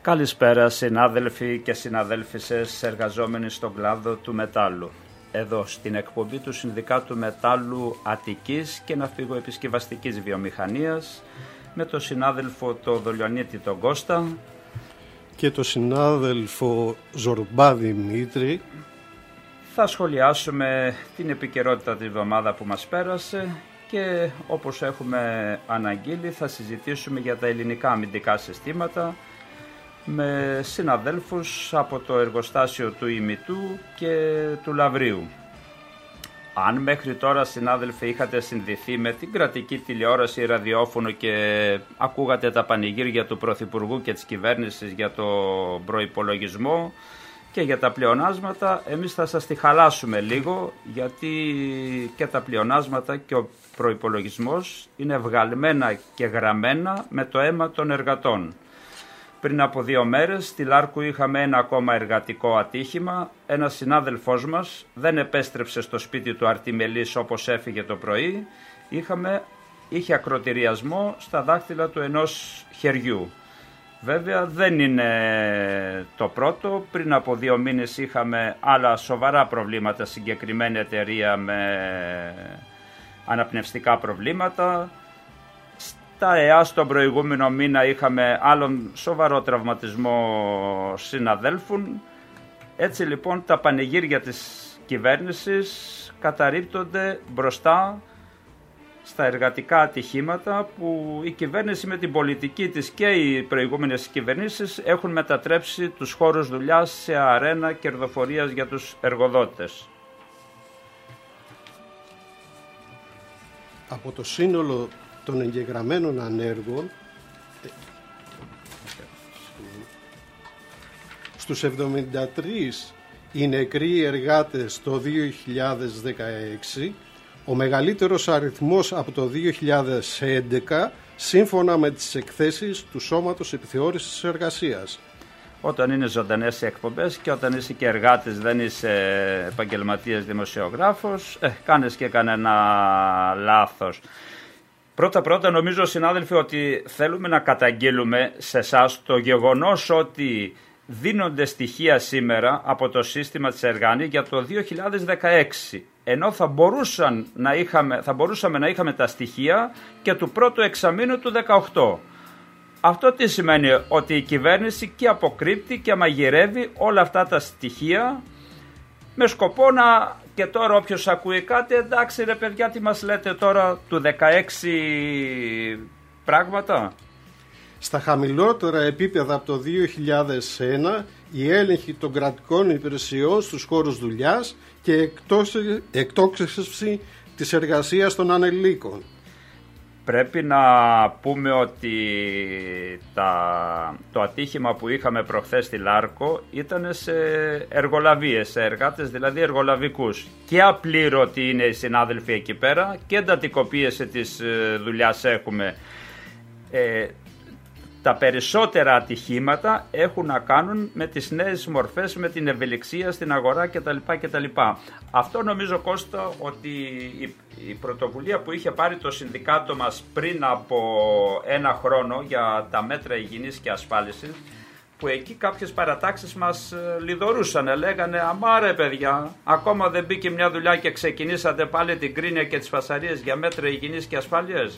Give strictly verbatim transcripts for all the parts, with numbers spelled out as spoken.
Καλησπέρα συνάδελφοι και συναδέλφισσες εργαζόμενοι στον κλάδο του μετάλλου. Εδώ στην εκπομπή του Συνδικάτου Μετάλλου Αττικής και Ναυπηγοεπισκευαστικής Βιομηχανίας με τον συνάδελφο το Δολιονίτη τον Κώστα και τον συνάδελφο Ζορμπά Δημήτρη. Θα σχολιάσουμε την επικαιρότητα της εβδομάδα που μας πέρασε και όπως έχουμε αναγγείλει θα συζητήσουμε για τα ελληνικά αμυντικά συστήματα με συναδέλφους από το εργοστάσιο του Ημιτού και του Λαβρίου. Αν μέχρι τώρα, συνάδελφοι, είχατε συνδεθεί με την κρατική τηλεόραση, ραδιόφωνο και ακούγατε τα πανηγύρια του Πρωθυπουργού και της κυβέρνησης για το προϋπολογισμό και για τα πλεονάσματα, εμείς θα σας τη χαλάσουμε λίγο, γιατί και τα πλεονάσματα και ο προϋπολογισμός είναι βγαλμένα και γραμμένα με το αίμα των εργατών. Πριν από δύο μέρες στη Λάρκου είχαμε ένα ακόμα εργατικό ατύχημα. Ένας συνάδελφός μας δεν επέστρεψε στο σπίτι του αρτιμελής όπως έφυγε το πρωί. Είχαμε, είχε ακροτηριασμό στα δάχτυλα του ενός χεριού. Βέβαια δεν είναι το πρώτο. Πριν από δύο μήνες είχαμε άλλα σοβαρά προβλήματα, συγκεκριμένη εταιρεία με αναπνευστικά προβλήματα. Τα ΕΑ τον προηγούμενο μήνα είχαμε άλλον σοβαρό τραυματισμό συναδέλφων. Έτσι λοιπόν τα πανηγύρια της κυβέρνησης καταρρίπτονται μπροστά στα εργατικά ατυχήματα που η κυβέρνηση με την πολιτική της και οι προηγούμενες κυβερνήσεις έχουν μετατρέψει τους χώρους δουλειάς σε αρένα κερδοφορίας για τους εργοδότες. Από το σύνολο των εγγεγραμμένων ανέργων στους εβδομήντα τρεις οι νεκροί εργάτες το δύο χιλιάδες δεκαέξι, ο μεγαλύτερος αριθμός από το δύο χιλιάδες έντεκα σύμφωνα με τις εκθέσεις του Σώματος Επιθεώρησης Εργασίας. Όταν είναι ζωντανές οι εκπομπές και όταν είσαι και εργάτης, δεν είσαι επαγγελματίας δημοσιογράφος, ε, κάνεις και κανένα λάθος. Πρώτα πρώτα νομίζω, συνάδελφοι, ότι θέλουμε να καταγγείλουμε σε εσάς το γεγονός ότι δίνονται στοιχεία σήμερα από το σύστημα της Εργάνη για το δύο χιλιάδες δεκαέξι, ενώ θα, μπορούσαν να είχαμε, θα μπορούσαμε να είχαμε τα στοιχεία και του πρώτου εξαμήνου του δεκαοκτώ. Αυτό τι σημαίνει? Ότι η κυβέρνηση και αποκρύπτει και μαγειρεύει όλα αυτά τα στοιχεία με σκοπό να... Και τώρα όποιος ακούει κάτι, εντάξει ρε παιδιά, τι μας λέτε τώρα του δεκαέξι πράγματα. Στα χαμηλότερα επίπεδα από το δύο χιλιάδες ένα η έλεγχη των κρατικών υπηρεσιών στους χώρους δουλειάς και εκτόξευση της εργασίας των ανελίκων. Πρέπει να πούμε ότι τα, το ατύχημα που είχαμε προχθές στη Λάρκο ήταν σε εργολαβίες, σε εργάτες δηλαδή εργολαβικούς. Και απλήρωτοι είναι οι συνάδελφοι εκεί πέρα και εντατικοποίηση της δουλειάς έχουμε. Ε, τα περισσότερα ατυχήματα έχουν να κάνουν με τις νέες μορφές, με την ευελιξία στην αγορά κτλ. κτλ. Αυτό νομίζω, Κώστα, ότι η, η πρωτοβουλία που είχε πάρει το συνδικάτο μας πριν από ένα χρόνο για τα μέτρα υγιεινής και ασφάλισης, που εκεί κάποιες παρατάξεις μας λιδωρούσαν, λέγανε αμάρε παιδιά, ακόμα δεν μπήκε μια δουλειά και ξεκινήσατε πάλι την κρίνια και τις φασαρίες για μέτρα υγιεινής και ασφάλειας.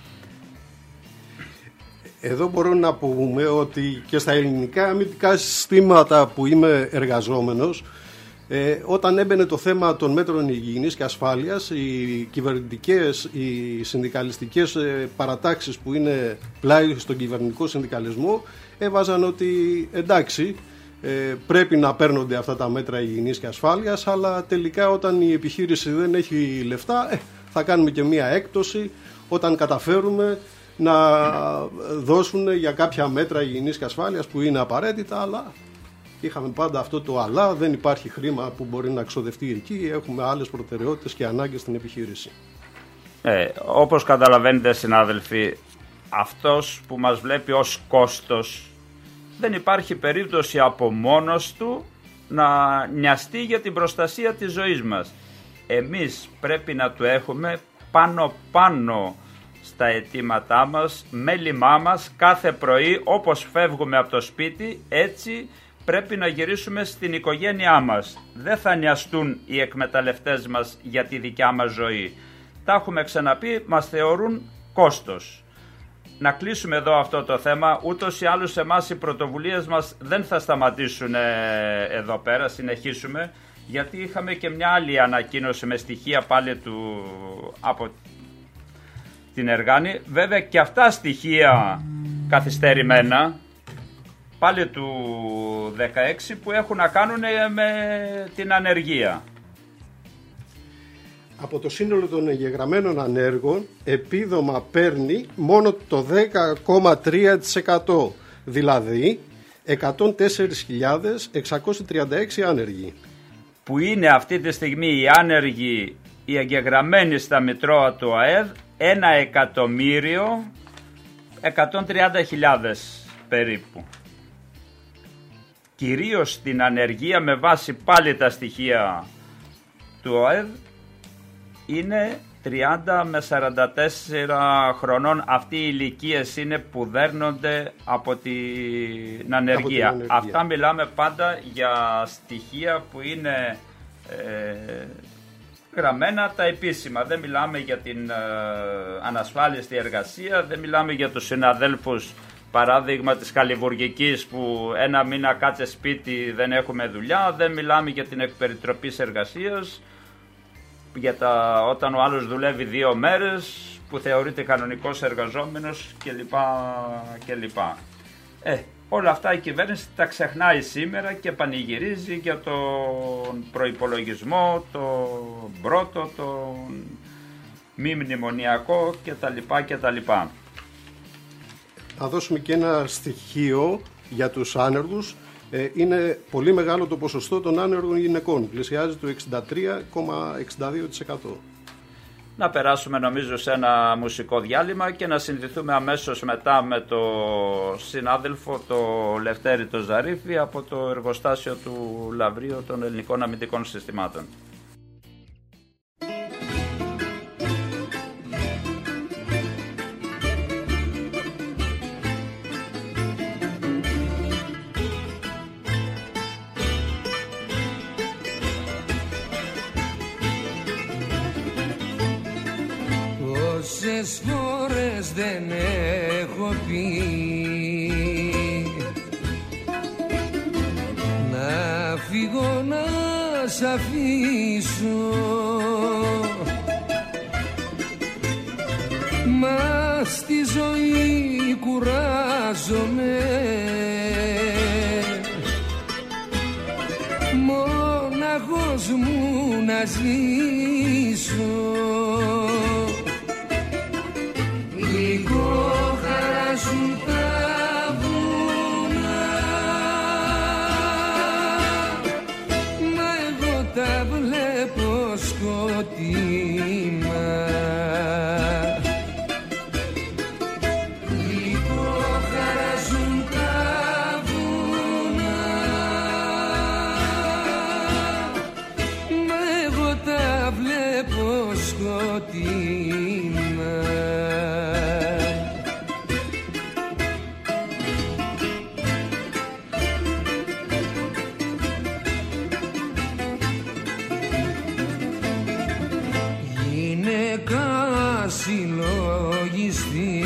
Εδώ μπορούμε να πούμε ότι και στα ελληνικά αμυντικά συστήματα που είμαι εργαζόμενος, ε, όταν έμπαινε το θέμα των μέτρων υγιεινής και ασφάλειας, οι κυβερνητικές, οι συνδικαλιστικές ε, παρατάξεις που είναι πλάι στον κυβερνητικό συνδικαλισμό έβαζαν ότι εντάξει, ε, πρέπει να παίρνονται αυτά τα μέτρα υγιεινής και ασφάλειας, αλλά τελικά όταν η επιχείρηση δεν έχει λεφτά, ε, θα κάνουμε και μία έκπτωση όταν καταφέρουμε να δώσουν για κάποια μέτρα υγιεινής και ασφάλειας που είναι απαραίτητα, αλλά είχαμε πάντα αυτό το αλλά, δεν υπάρχει χρήμα που μπορεί να ξοδευτεί εκεί, έχουμε άλλες προτεραιότητες και ανάγκες στην επιχείρηση. Ε, όπως καταλαβαίνετε, συνάδελφοι, αυτός που μας βλέπει ως κόστος δεν υπάρχει περίπτωση από μόνος του να νοιαστεί για την προστασία της ζωής μας. Εμείς πρέπει να του έχουμε πάνω πάνω στα αιτήματά μας, μέλημά μας κάθε πρωί, όπως φεύγουμε από το σπίτι, έτσι πρέπει να γυρίσουμε στην οικογένειά μας. Δεν θα νοιαστούν οι εκμεταλλευτές μας για τη δικιά μας ζωή. Τα έχουμε ξαναπεί, μας θεωρούν κόστος. Να κλείσουμε εδώ αυτό το θέμα, ούτως ή άλλως εμάς οι πρωτοβουλίες μας δεν θα σταματήσουν εδώ πέρα, συνεχίσουμε, γιατί είχαμε και μια άλλη ανακοίνωση με στοιχεία πάλι του, από την Εργάνη. Βέβαια και αυτά στοιχεία καθυστερημένα, πάλι του δεκαέξι, που έχουν να κάνουν με την ανεργία. Από το σύνολο των εγγεγραμμένων ανέργων επίδομα παίρνει μόνο το δέκα κόμμα τρία τοις εκατό, δηλαδή εκατόν τέσσερις χιλιάδες εξακόσιοι τριάντα έξι άνεργοι. Που είναι αυτή τη στιγμή οι άνεργοι, οι εγγεγραμμένοι στα μητρώα του ΑΕΔ, ένα εκατομμύριο εκατόν τριάντα χιλιάδες περίπου. Κυρίως στην ανεργία, με βάση πάλι τα στοιχεία του ΑΕΔ, είναι τριάντα με σαράντα τέσσερα χρονών. Αυτοί οι ηλικίες είναι που δέρνονται από την ανεργία. Από την ανεργία. Αυτά μιλάμε πάντα για στοιχεία που είναι ε, γραμμένα τα επίσημα. Δεν μιλάμε για την ε, ανασφάλιστη εργασία, δεν μιλάμε για τους συναδέλφους, παράδειγμα της Χαλιβουργικής, που ένα μήνα κάτσε σπίτι, δεν έχουμε δουλειά. Δεν μιλάμε για την εκπεριτροπής εργασίας, για τα, όταν ο άλλος δουλεύει δύο μέρες, που θεωρείται κανονικός εργαζόμενος κλπ. κλπ. Ε, όλα αυτά η κυβέρνηση τα ξεχνάει σήμερα και πανηγυρίζει για τον προϋπολογισμό, τον πρώτο, τον μη μνημονιακό κτλ. κτλ. Θα δώσουμε και ένα στοιχείο για τους άνεργους. Είναι πολύ μεγάλο το ποσοστό των άνεργων γυναικών. Πλησιάζει το εξήντα τρία κόμμα εξήντα δύο τοις εκατό. Να περάσουμε νομίζω σε ένα μουσικό διάλειμμα και να συνδεθούμε αμέσως μετά με το συνάδελφο, το Λευτέρη το Ζαρίφη, από το εργοστάσιο του Λαβρίου των Ελληνικών Αμυντικών Συστημάτων. Πόσες φορές δεν έχω πει να φύγω να σ' αφήσω, μα στη ζωή κουράζομαι μοναχός μου να ζήσω. Λίγο χαράζουν τα βουνά, μα εγώ τα βλέπω σκοτεινά. Λίγο χαράζουν τα βουνά, μα εγώ τα βλέπω σκοτεινά. Συλλογιστή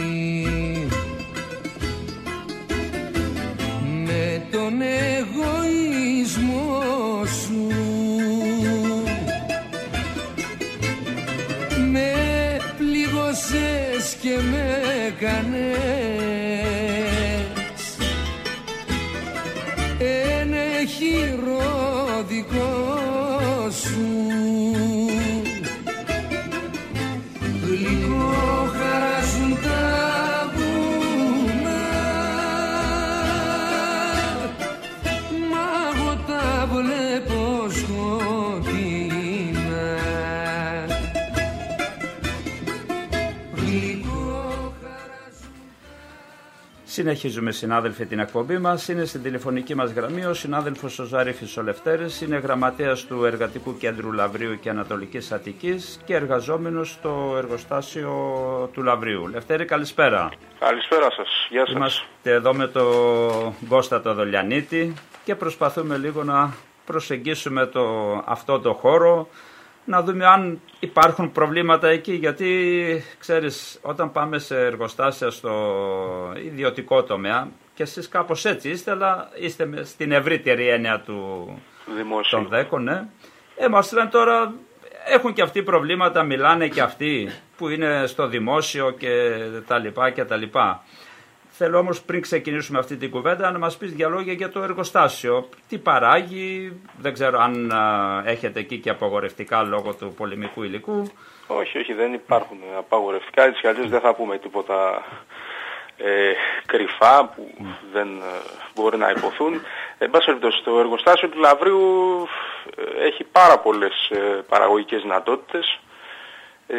με τον εγωισμό σου, με πληγώσες και με κάνες ένα χειρό δικό σου. Λίγο χαράζουν τα βουνά, μα εγώ τα βλέπω σκοτεινά. Συνεχίζουμε, συνάδελφοι, την εκπομπή μας. Είναι στην τηλεφωνική μας γραμμή ο συνάδελφος ο Ζαρίφης ο Λευτέρης. Είναι γραμματέας του Εργατικού Κέντρου Λαβρίου και Ανατολικής Αττικής και εργαζόμενος στο εργοστάσιο του Λαβρίου. Λευτέρη, καλησπέρα. Καλησπέρα σας. Γεια σας. Είμαστε εδώ με τον Κώστα το Δολιανίτη και προσπαθούμε λίγο να προσεγγίσουμε το, αυτό το χώρο, να δούμε αν υπάρχουν προβλήματα εκεί, γιατί ξέρεις, όταν πάμε σε εργοστάσια στο ιδιωτικό τομέα, και εσείς κάπως έτσι είστε, αλλά είστε στην ευρύτερη έννοια του Δημόσιο. των δέκων, ναι. Ε, μας λένε τώρα, έχουν και αυτοί προβλήματα, μιλάνε και αυτοί που είναι στο δημόσιο και τα λοιπά και τα λοιπά. Θέλω όμως πριν ξεκινήσουμε αυτή την κουβέντα να μας πεις δύο λόγια για το εργοστάσιο. Τι παράγει, δεν ξέρω αν α, έχετε εκεί και απαγορευτικά λόγω του πολεμικού υλικού. Όχι, όχι, δεν υπάρχουν απαγορευτικά, έτσι κι αλλιώς δεν θα πούμε τίποτα ε, κρυφά που mm. δεν ε, μπορεί να υποθούν. Εν πάση περιπτώσει, το εργοστάσιο του Λαβρίου ε, έχει πάρα πολλές ε, παραγωγικές δυνατότητες. Ε,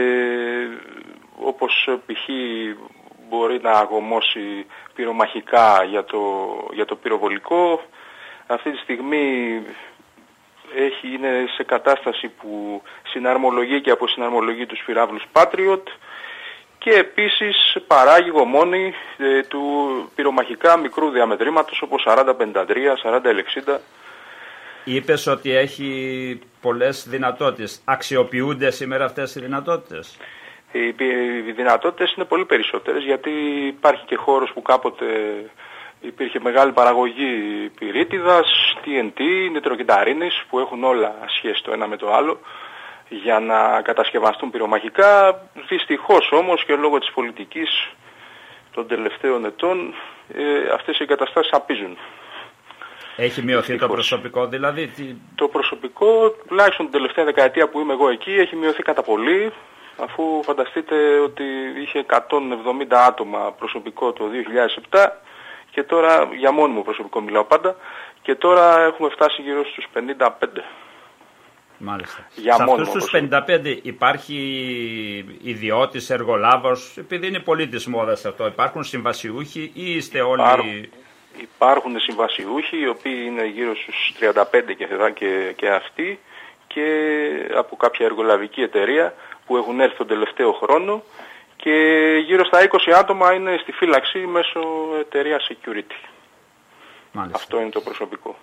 όπως π.χ. μπορεί να αγωμώσει πυρομαχικά για το, για το πυροβολικό. Αυτή τη στιγμή έχει, είναι σε κατάσταση που συναρμολογεί και αποσυναρμολογεί τους πυράβλους Patriot και επίσης παράγει γομόνι ε, του πυρομαχικά μικρού διαμετρήματος όπως σαράντα πενήντα τρία, σαράντα εξήντα. Είπες ότι έχει πολλές δυνατότητες. Αξιοποιούνται σήμερα αυτές οι δυνατότητες? Οι δυνατότητες είναι πολύ περισσότερες, γιατί υπάρχει και χώρος που κάποτε υπήρχε μεγάλη παραγωγή πυρίτιδας, τι εν τι, νητροκυταρίνης, που έχουν όλα σχέση το ένα με το άλλο για να κατασκευαστούν πυρομαχικά. Δυστυχώς όμως και λόγω της πολιτικής των τελευταίων ετών ε, αυτές οι εγκαταστάσεις απίζουν. Έχει μειωθεί Δυστυχώς. Το προσωπικό δηλαδή? Τι... Το προσωπικό, τουλάχιστον την τελευταία δεκαετία που είμαι εγώ εκεί, έχει μειωθεί κατά πολύ. Αφού φανταστείτε ότι είχε εκατόν εβδομήντα άτομα προσωπικό το δύο χιλιάδες επτά και τώρα, για μόνιμο προσωπικό μιλάω πάντα, και τώρα έχουμε φτάσει γύρω στους πενήντα πέντε. Μάλιστα. Για σε αυτούς τους προσωπικό. πενήντα πέντε υπάρχει ιδιώτης, εργολάβος, επειδή είναι πολύ της μόδας αυτό, υπάρχουν συμβασιούχοι ή είστε όλοι... Υπάρχουν, υπάρχουν συμβασιούχοι, οι οποίοι είναι γύρω στους τριάντα πέντε και, και, και αυτοί, και από κάποια εργολαβική εταιρεία που έχουν έρθει τον τελευταίο χρόνο, και γύρω στα είκοσι άτομα είναι στη φύλαξη μέσω εταιρεία security. Μάλιστα. Αυτό είναι το προσωπικό.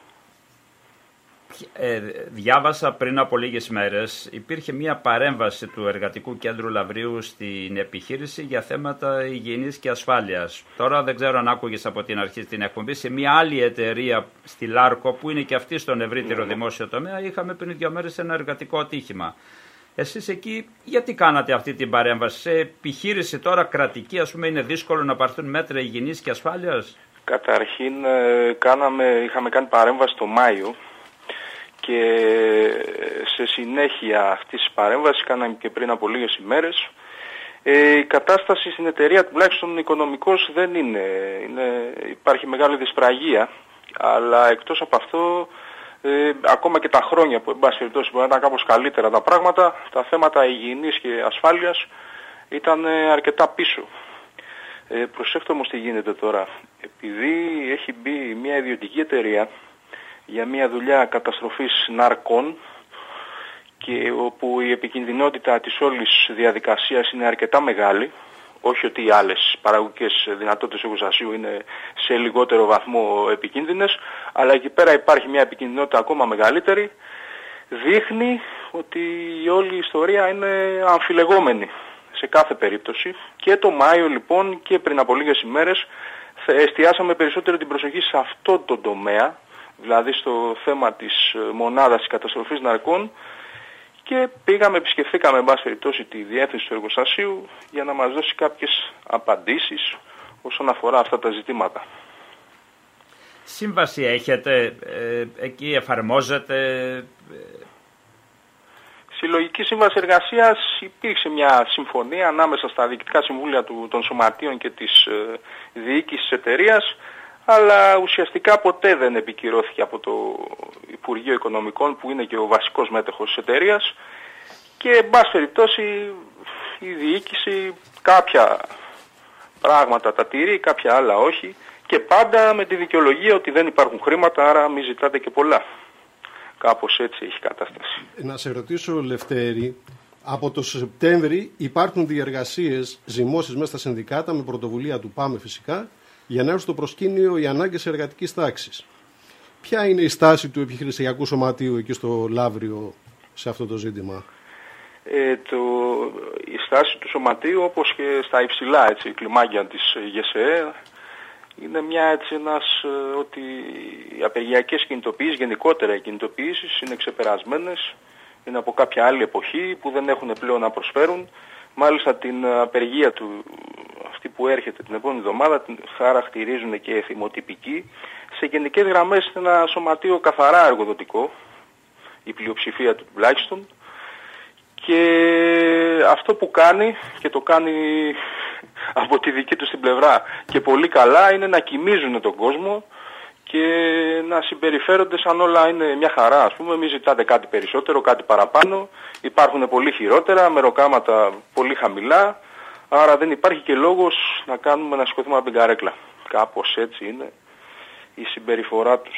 Ε, διάβασα πριν από λίγες μέρες, υπήρχε μια παρέμβαση του Εργατικού Κέντρου Λαβρίου στην επιχείρηση για θέματα υγιεινής και ασφάλειας. Τώρα δεν ξέρω αν άκουγες από την αρχή στην εκπομπή, σε μια άλλη εταιρεία στη Λάρκο που είναι και αυτή στον ευρύτερο mm. δημόσιο τομέα, είχαμε πριν δύο μέρες ένα εργατικό ατύχημα. Εσείς εκεί γιατί κάνατε αυτή την παρέμβαση? Σε επιχείρηση τώρα κρατική, ας πούμε, είναι δύσκολο να πάρθουν μέτρα υγιεινής και ασφάλειας? Καταρχήν κάναμε, είχαμε κάνει παρέμβαση το Μάιο και σε συνέχεια αυτής της παρέμβασης, κάναμε και πριν από λίγες ημέρες, ε, η κατάσταση στην εταιρεία, τουλάχιστον οικονομικώς, δεν είναι, είναι, υπάρχει μεγάλη δυσπραγία, αλλά εκτός από αυτό, ε, ακόμα και τα χρόνια που εν πάση περιπτώσει μπορεί να ήταν κάπως καλύτερα τα πράγματα, τα θέματα υγιεινής και ασφάλειας ήταν αρκετά πίσω. Ε, προσέξτε όμως τι γίνεται τώρα. Επειδή έχει μπει μια ιδιωτική εταιρεία για μια δουλειά καταστροφής ναρκών, και όπου η επικινδυνότητα της όλης διαδικασίας είναι αρκετά μεγάλη, όχι ότι οι άλλες παραγωγικές δυνατότητες εργοστασίου είναι σε λιγότερο βαθμό επικίνδυνες, αλλά εκεί πέρα υπάρχει μια επικινδυνότητα ακόμα μεγαλύτερη, δείχνει ότι η όλη ιστορία είναι αμφιλεγόμενη σε κάθε περίπτωση. Και το Μάιο λοιπόν και πριν από λίγες ημέρες εστιάσαμε περισσότερο την προσοχή σε αυτό το τομέα, δηλαδή στο θέμα της μονάδας της καταστροφής ναρκών, και πήγαμε, επισκεφθήκαμε εν πάση περιπτώσει τη διεύθυνση του εργοστασίου για να μας δώσει κάποιες απαντήσεις όσον αφορά αυτά τα ζητήματα. Σύμβαση έχετε, ε, εκεί εφαρμόζεται? Συλλογική σύμβαση εργασίας, υπήρξε μια συμφωνία ανάμεσα στα διοικητικά συμβούλια του, των σωματείων και της ε, διοίκησης της εταιρείας, αλλά ουσιαστικά ποτέ δεν επικυρώθηκε από το Υπουργείο Οικονομικών, που είναι και ο βασικός μέτοχος της εταιρείας, και εν πάση περιπτώσει η διοίκηση κάποια πράγματα τα τηρεί, κάποια άλλα όχι. Και πάντα με τη δικαιολογία ότι δεν υπάρχουν χρήματα, άρα μην ζητάτε και πολλά. Κάπως έτσι έχει κατάσταση. Να σε ρωτήσω, Λευτέρη, από το Σεπτέμβρη υπάρχουν διεργασίες, ζυμώσεις μέσα στα συνδικάτα με πρωτοβουλία του ΠΑΜΕ φυσικά, για να έρθουν στο προσκήνιο οι ανάγκες εργατικής τάξης. Ποια είναι η στάση του επιχειρησιακού σωματείου εκεί στο Λαύριο σε αυτό το ζήτημα? Ε, το, η στάση του σωματείου, όπως και στα υψηλά έτσι, κλιμάκια της ΓΕΣΕ, είναι μια έτσι ένας, ότι οι απεργιακές κινητοποιήσεις, γενικότερα οι κινητοποιήσεις είναι ξεπερασμένες, είναι από κάποια άλλη εποχή που δεν έχουν πλέον να προσφέρουν. Μάλιστα την απεργία του, αυτή που έρχεται την επόμενη εβδομάδα, την χαρακτηρίζουν και θυμοτυπική. Σε γενικές γραμμές είναι ένα σωματείο καθαρά εργοδοτικό, η πλειοψηφία του τουλάχιστον, και αυτό που κάνει, και το κάνει από τη δική του την πλευρά και πολύ καλά, είναι να κοιμίζουν τον κόσμο και να συμπεριφέρονται σαν όλα είναι μια χαρά. Ας πούμε, μην ζητάτε κάτι περισσότερο, κάτι παραπάνω. Υπάρχουν πολύ χειρότερα, μεροκάματα πολύ χαμηλά, άρα δεν υπάρχει και λόγος να κάνουμε να σηκωθούμε από την καρέκλα. Κάπως έτσι είναι η συμπεριφορά τους.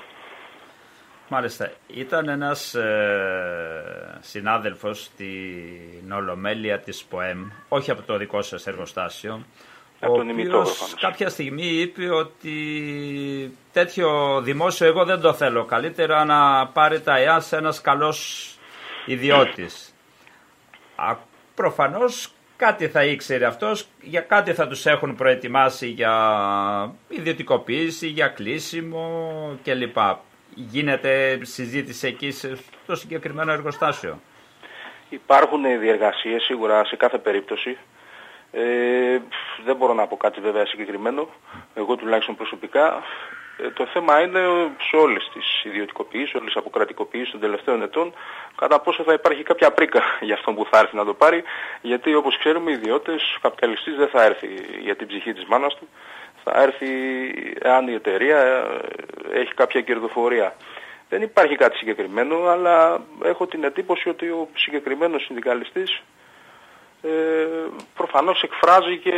Μάλιστα. Ήταν ένας ε, συνάδελφος στην Ολομέλεια της ΠΟΕΜ, όχι από το δικό σας εργοστάσιο, από ο τον οποίος κάποια στιγμή είπε ότι τέτοιο δημόσιο εγώ δεν το θέλω. Καλύτερα να πάρει τα ΕΑΣ ένας καλός ιδιώτης. Α, προφανώς κάτι θα ήξερε αυτός, για κάτι θα τους έχουν προετοιμάσει για ιδιωτικοποίηση, για κλείσιμο κλπ. Γίνεται συζήτηση εκεί στο συγκεκριμένο εργοστάσιο? Υπάρχουν διεργασίες σίγουρα σε κάθε περίπτωση. Ε, δεν μπορώ να πω κάτι βέβαια συγκεκριμένο, εγώ τουλάχιστον προσωπικά. Ε, το θέμα είναι σε όλες τις ιδιωτικοποιήσεις, όλες τις αποκρατικοποιήσεις των τελευταίων ετών, κατά πόσο θα υπάρχει κάποια πρίκα για αυτόν που θα έρθει να το πάρει, γιατί όπως ξέρουμε οι ιδιώτες, ο καπιταλιστής δεν θα έρθει για την ψυχή της μάνας του, θα έρθει αν η εταιρεία έχει κάποια κερδοφορία. Δεν υπάρχει κάτι συγκεκριμένο, αλλά έχω την εντύπωση ότι ο συγκεκριμένος συνδικαλιστής ε, προφανώς εκφράζει και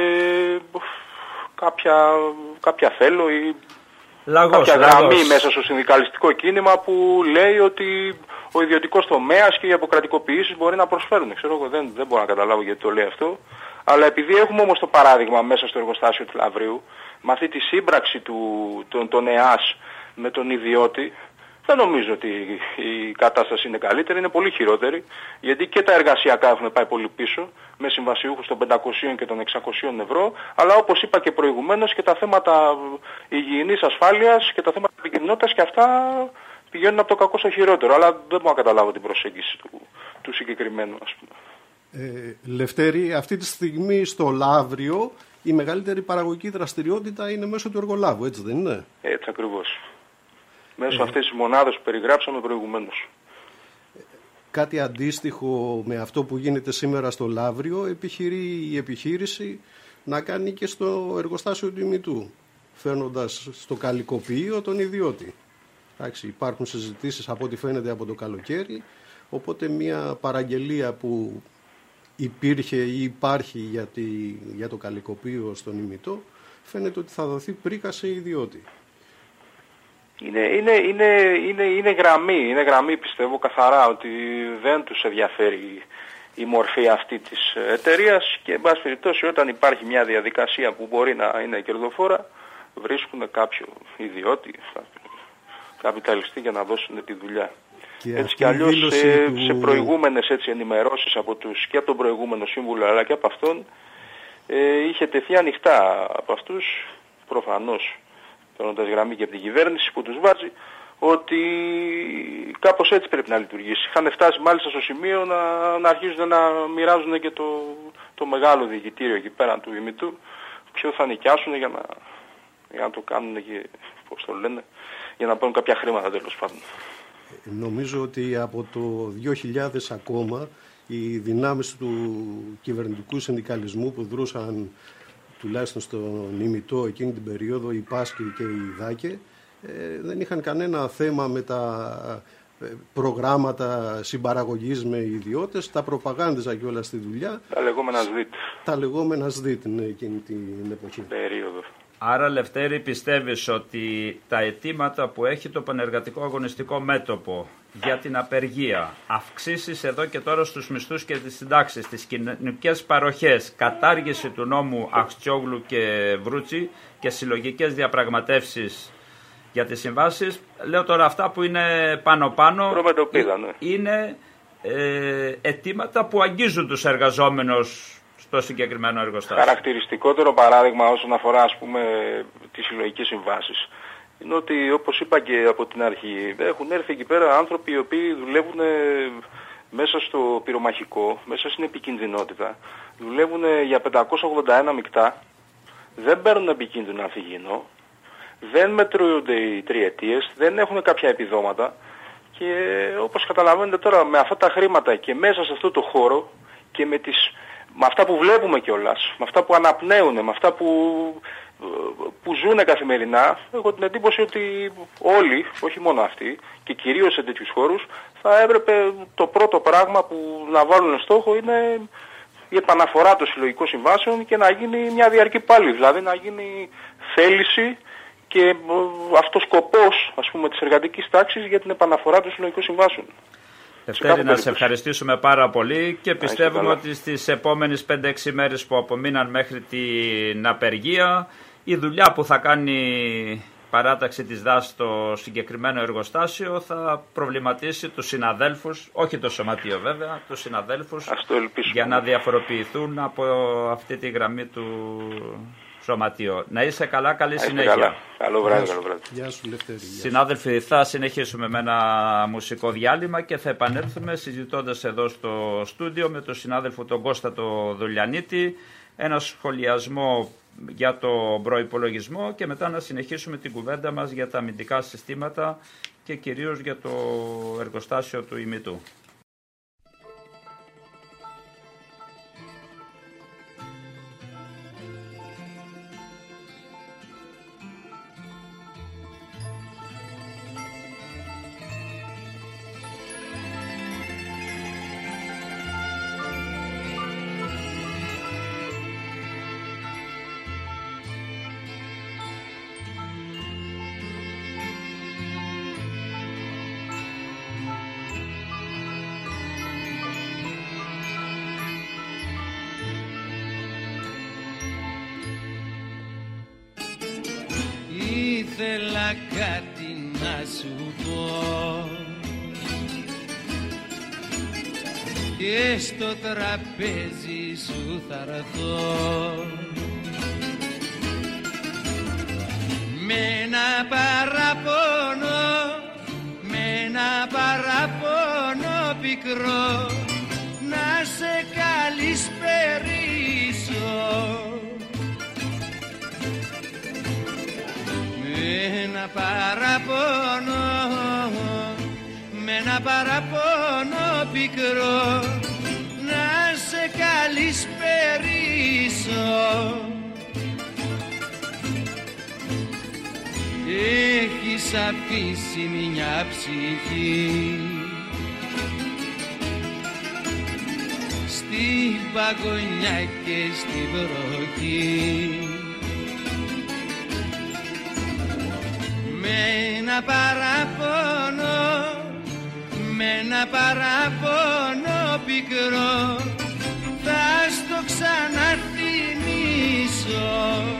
κάποια, κάποια θέλω ή λαγός, κάποια γραμμή λαγός. μέσα στο συνδικαλιστικό κίνημα που λέει ότι ο ιδιωτικός τομέας και οι αποκρατικοποιήσεις μπορεί να προσφέρουν. Ξέρω εγώ, δεν, δεν μπορώ να καταλάβω γιατί το λέει αυτό. Αλλά επειδή έχουμε όμως το παράδειγμα μέσα στο εργοστάσιο του Λαυρίου, με αυτή τη σύμπραξη του, των, των ΕΑΣ με τον ιδιώτη, δεν νομίζω ότι η κατάσταση είναι καλύτερη, είναι πολύ χειρότερη, γιατί και τα εργασιακά έχουν πάει πολύ πίσω, με συμβασιούχους των πεντακόσια και των εξακόσια ευρώ, αλλά όπως είπα και προηγουμένως και τα θέματα υγιεινής ασφάλειας και τα θέματα επικοινωνίας και αυτά πηγαίνουν από το κακό στο χειρότερο, αλλά δεν μπορώ να καταλάβω την προσέγγιση του, του συγκεκριμένου, ας πούμε. Ε, Λευτέρη, αυτή τη στιγμή στο Λαύριο η μεγαλύτερη παραγωγική δραστηριότητα είναι μέσω του εργολάβου, έτσι δεν είναι? Έτσι ακριβώς. Μέσω ε, αυτής της μονάδας που περιγράψαμε προηγουμένως. Κάτι αντίστοιχο με αυτό που γίνεται σήμερα στο Λαύριο επιχειρεί η επιχείρηση να κάνει και στο εργοστάσιο του ημιτού, φέρνοντας στο καλικοποιείο τον ιδιώτη. Εντάξει, υπάρχουν συζητήσεις από ό,τι φαίνεται από το καλοκαίρι, οπότε μια παραγγελία που υπήρχε ή υπάρχει για, τη, για το καλικοποιείο στον ημιτό, φαίνεται ότι θα δοθεί πρίκα σε ιδιώτη. Είναι, είναι, είναι, είναι, είναι γραμμή, είναι γραμμή πιστεύω καθαρά ότι δεν τους ενδιαφέρει η μορφή αυτή της εταιρείας και εν πάση περιπτώσει όταν υπάρχει μια διαδικασία που μπορεί να είναι κερδοφόρα βρίσκουν κάποιο ιδιώτη, καπιταλιστή για να δώσουν τη δουλειά. Και έτσι κι αλλιώς σε, του... σε προηγούμενες έτσι, ενημερώσεις από τους, και από τον προηγούμενο σύμβουλο αλλά και από αυτόν ε, είχε τεθεί ανοιχτά από αυτούς προφανώς παίρνοντας γραμμή και από την κυβέρνηση που τους βάζει ότι κάπως έτσι πρέπει να λειτουργήσει. Είχαν φτάσει μάλιστα στο σημείο να, να αρχίζουν να μοιράζουν και το, το μεγάλο διοικητήριο εκεί πέραν του ημιτού ποιο θα νοικιάσουν για να, για να το κάνουν και πώς το λένε για να πάρουν κάποια χρήματα τέλος πάντων. Νομίζω ότι από το δύο χιλιάδες ακόμα οι δυνάμεις του κυβερνητικού συνδικαλισμού που δρούσαν τουλάχιστον στον ημιτό εκείνη την περίοδο, η Πάσκη και η Δάκε, ε, δεν είχαν κανένα θέμα με τα προγράμματα συμπαραγωγής με ιδιώτες, τα προπαγάνδιζα κιόλας στη δουλειά. Τα λεγόμενα ΣΔΙΤ. Τα λεγόμενα ΣΔΙΤ, ναι, εκείνη την εποχή. Περίοδο. Άρα, Λευτέρη, πιστεύεις ότι τα αιτήματα που έχει το Πανεργατικό Αγωνιστικό Μέτωπο για την απεργία, αυξήσεις εδώ και τώρα στους μισθούς και τις συντάξεις, τις κοινωνικές παροχές, κατάργηση του νόμου Αχτσιόγλου και Βρούτσι και συλλογικές διαπραγματεύσεις για τις συμβάσεις, λέω τώρα αυτά που είναι πάνω-πάνω, ναι. είναι ε, αιτήματα που αγγίζουν τους εργαζόμενους στο συγκεκριμένο εργοστάσιο. Χαρακτηριστικότερο παράδειγμα όσον αφορά, ας πούμε, τις συλλογικές συμβάσεις είναι ότι, όπως είπα και από την αρχή, έχουν έρθει εκεί πέρα άνθρωποι οι οποίοι δουλεύουν μέσα στο πυρομαχικό, μέσα στην επικινδυνότητα, δουλεύουν για πεντακόσια ογδόντα ένα μεικτά, δεν παίρνουν επικίνδυνο ανθυγιεινό, δεν μετρούνται οι τριετίες, δεν έχουν κάποια επιδόματα και όπως καταλαβαίνετε τώρα, με αυτά τα χρήματα και μέσα σε αυτό το χώρο και με, τις, με αυτά που βλέπουμε κιόλας, με αυτά που αναπνέουν, με αυτά που, που ζουν καθημερινά, έχω την εντύπωση ότι όλοι, όχι μόνο αυτοί και κυρίως σε τέτοιους χώρους, θα έπρεπε το πρώτο πράγμα που να βάλουν στόχο είναι η επαναφορά των συλλογικών συμβάσεων και να γίνει μια διαρκή πάλι, δηλαδή να γίνει θέληση και αυτός σκοπός, ας πούμε, της εργατικής τάξης για την επαναφορά των συλλογικών συμβάσεων. Ευτέρη, να σε ευχαριστήσουμε πάρα πολύ και πιστεύουμε ότι στις επόμενες πέντε έξι μέρες που απομείναν μέχρι την απεργία, η δουλειά που θα κάνει παράταξη της ΔΑΣ στο συγκεκριμένο εργοστάσιο θα προβληματίσει τους συναδέλφους, όχι το σωματείο βέβαια, τους συναδέλφους, για να διαφοροποιηθούν από αυτή τη γραμμή του σωματείο. Να είσαι καλά, καλή συνέχεια. Καλά. Καλό βράδυ, καλό βράδυ. Γεια σου, Λευτέρη. Συνάδελφοι, θα συνεχίσουμε με ένα μουσικό διάλειμμα και θα επανέλθουμε συζητώντας εδώ στο στούντιο με τον συνάδελφο τον Κώστα το Δουλιανίτη ένα σχολιασμό για το προϋπολογισμό και μετά να συνεχίσουμε την κουβέντα μας για τα αμυντικά συστήματα και κυρίως για το εργοστάσιο του ημιτού. Ήθελα κάτι να σου πω και στο τραπέζι σου θα έρθω με ένα παραπονό, με ένα παραπονό πικρό να σε καλησπερίσω. Με ένα παραπονό, με ένα παραπονό πικρό να σε καλησπερίσω. Έχεις αφήσει μια ψυχή στην παγωνιά και στην βροχή. Με ένα παραπονό, με ένα παραπονό πικρό θα στο ξαναθυμίσω.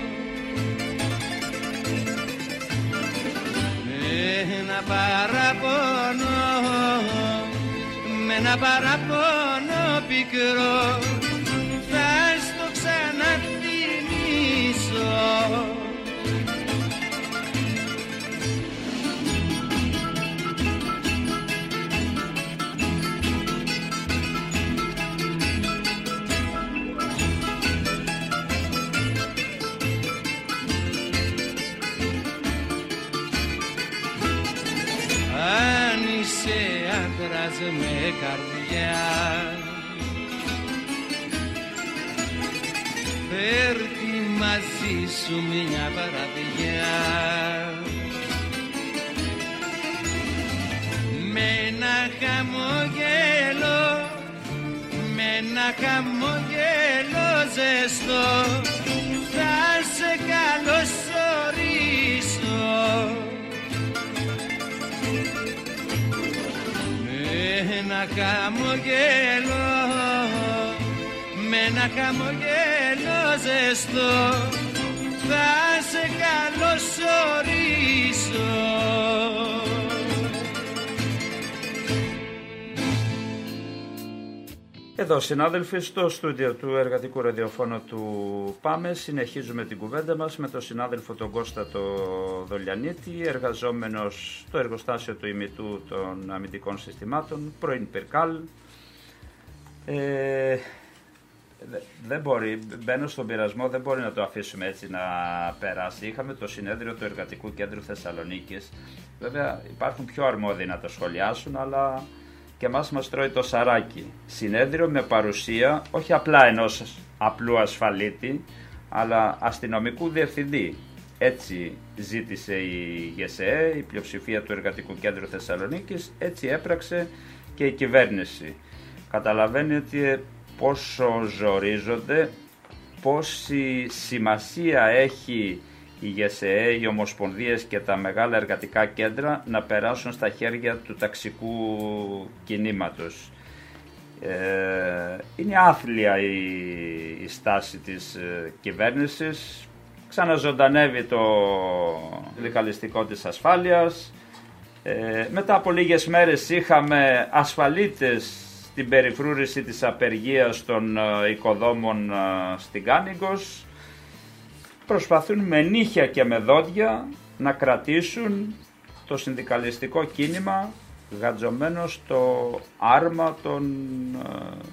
Με ένα παραπονό, με ένα παραπονό πικρό θα στο ξαναθυμίσω. Με καρδιά φέρτη μαζί σου μια βραδιά με χαμογέλο, με ένα χαμογέλο ζεστό θα σε καλωσορίσω. Με ένα χαμογέλο, με ένα χαμογέλο ζεστό θα σε καλωσορίσω. Εδώ συνάδελφοι στο στούντιο του Εργατικού Ραδιοφώνου του ΠΑΜΕ συνεχίζουμε την κουβέντα μας με τον συνάδελφο τον Κώστα το Δολιανίτη, εργαζόμενος στο εργοστάσιο του ημιτού των αμυντικών συστημάτων, πρώην Περκάλ. Ε, δεν μπορεί, μπαίνω στον πειρασμό, δεν μπορεί να το αφήσουμε έτσι να περάσει. Είχαμε το συνέδριο του Εργατικού Κέντρου Θεσσαλονίκης. Βέβαια υπάρχουν πιο αρμόδιοι να το σχολιάσουν, αλλά και εμάς μας τρώει το σαράκι. Συνέδριο με παρουσία όχι απλά ενός απλού ασφαλίτη, αλλά αστυνομικού διευθυντή. Έτσι ζήτησε η ΓΕΣΕΕ, η πλειοψηφία του Εργατικού Κέντρου Θεσσαλονίκης, έτσι έπραξε και η κυβέρνηση. Καταλαβαίνετε πόσο ζορίζονται, πόση σημασία έχει η ΓΕΣΕΕ, οι ομοσπονδίες και τα μεγάλα εργατικά κέντρα να περάσουν στα χέρια του ταξικού κινήματος. Ε, είναι άθλια η, η στάση της ε, κυβέρνησης, ξαναζωντανεύει το συνδικαλιστικό της ασφάλειας. Ε, μετά από λίγες μέρες είχαμε ασφαλίτες στην περιφρούρηση της απεργίας των ε, οικοδόμων ε, στην Κάνικος. Προσπαθούν με νύχια και με δόντια να κρατήσουν το συνδικαλιστικό κίνημα γατζωμένο στο άρμα των ε,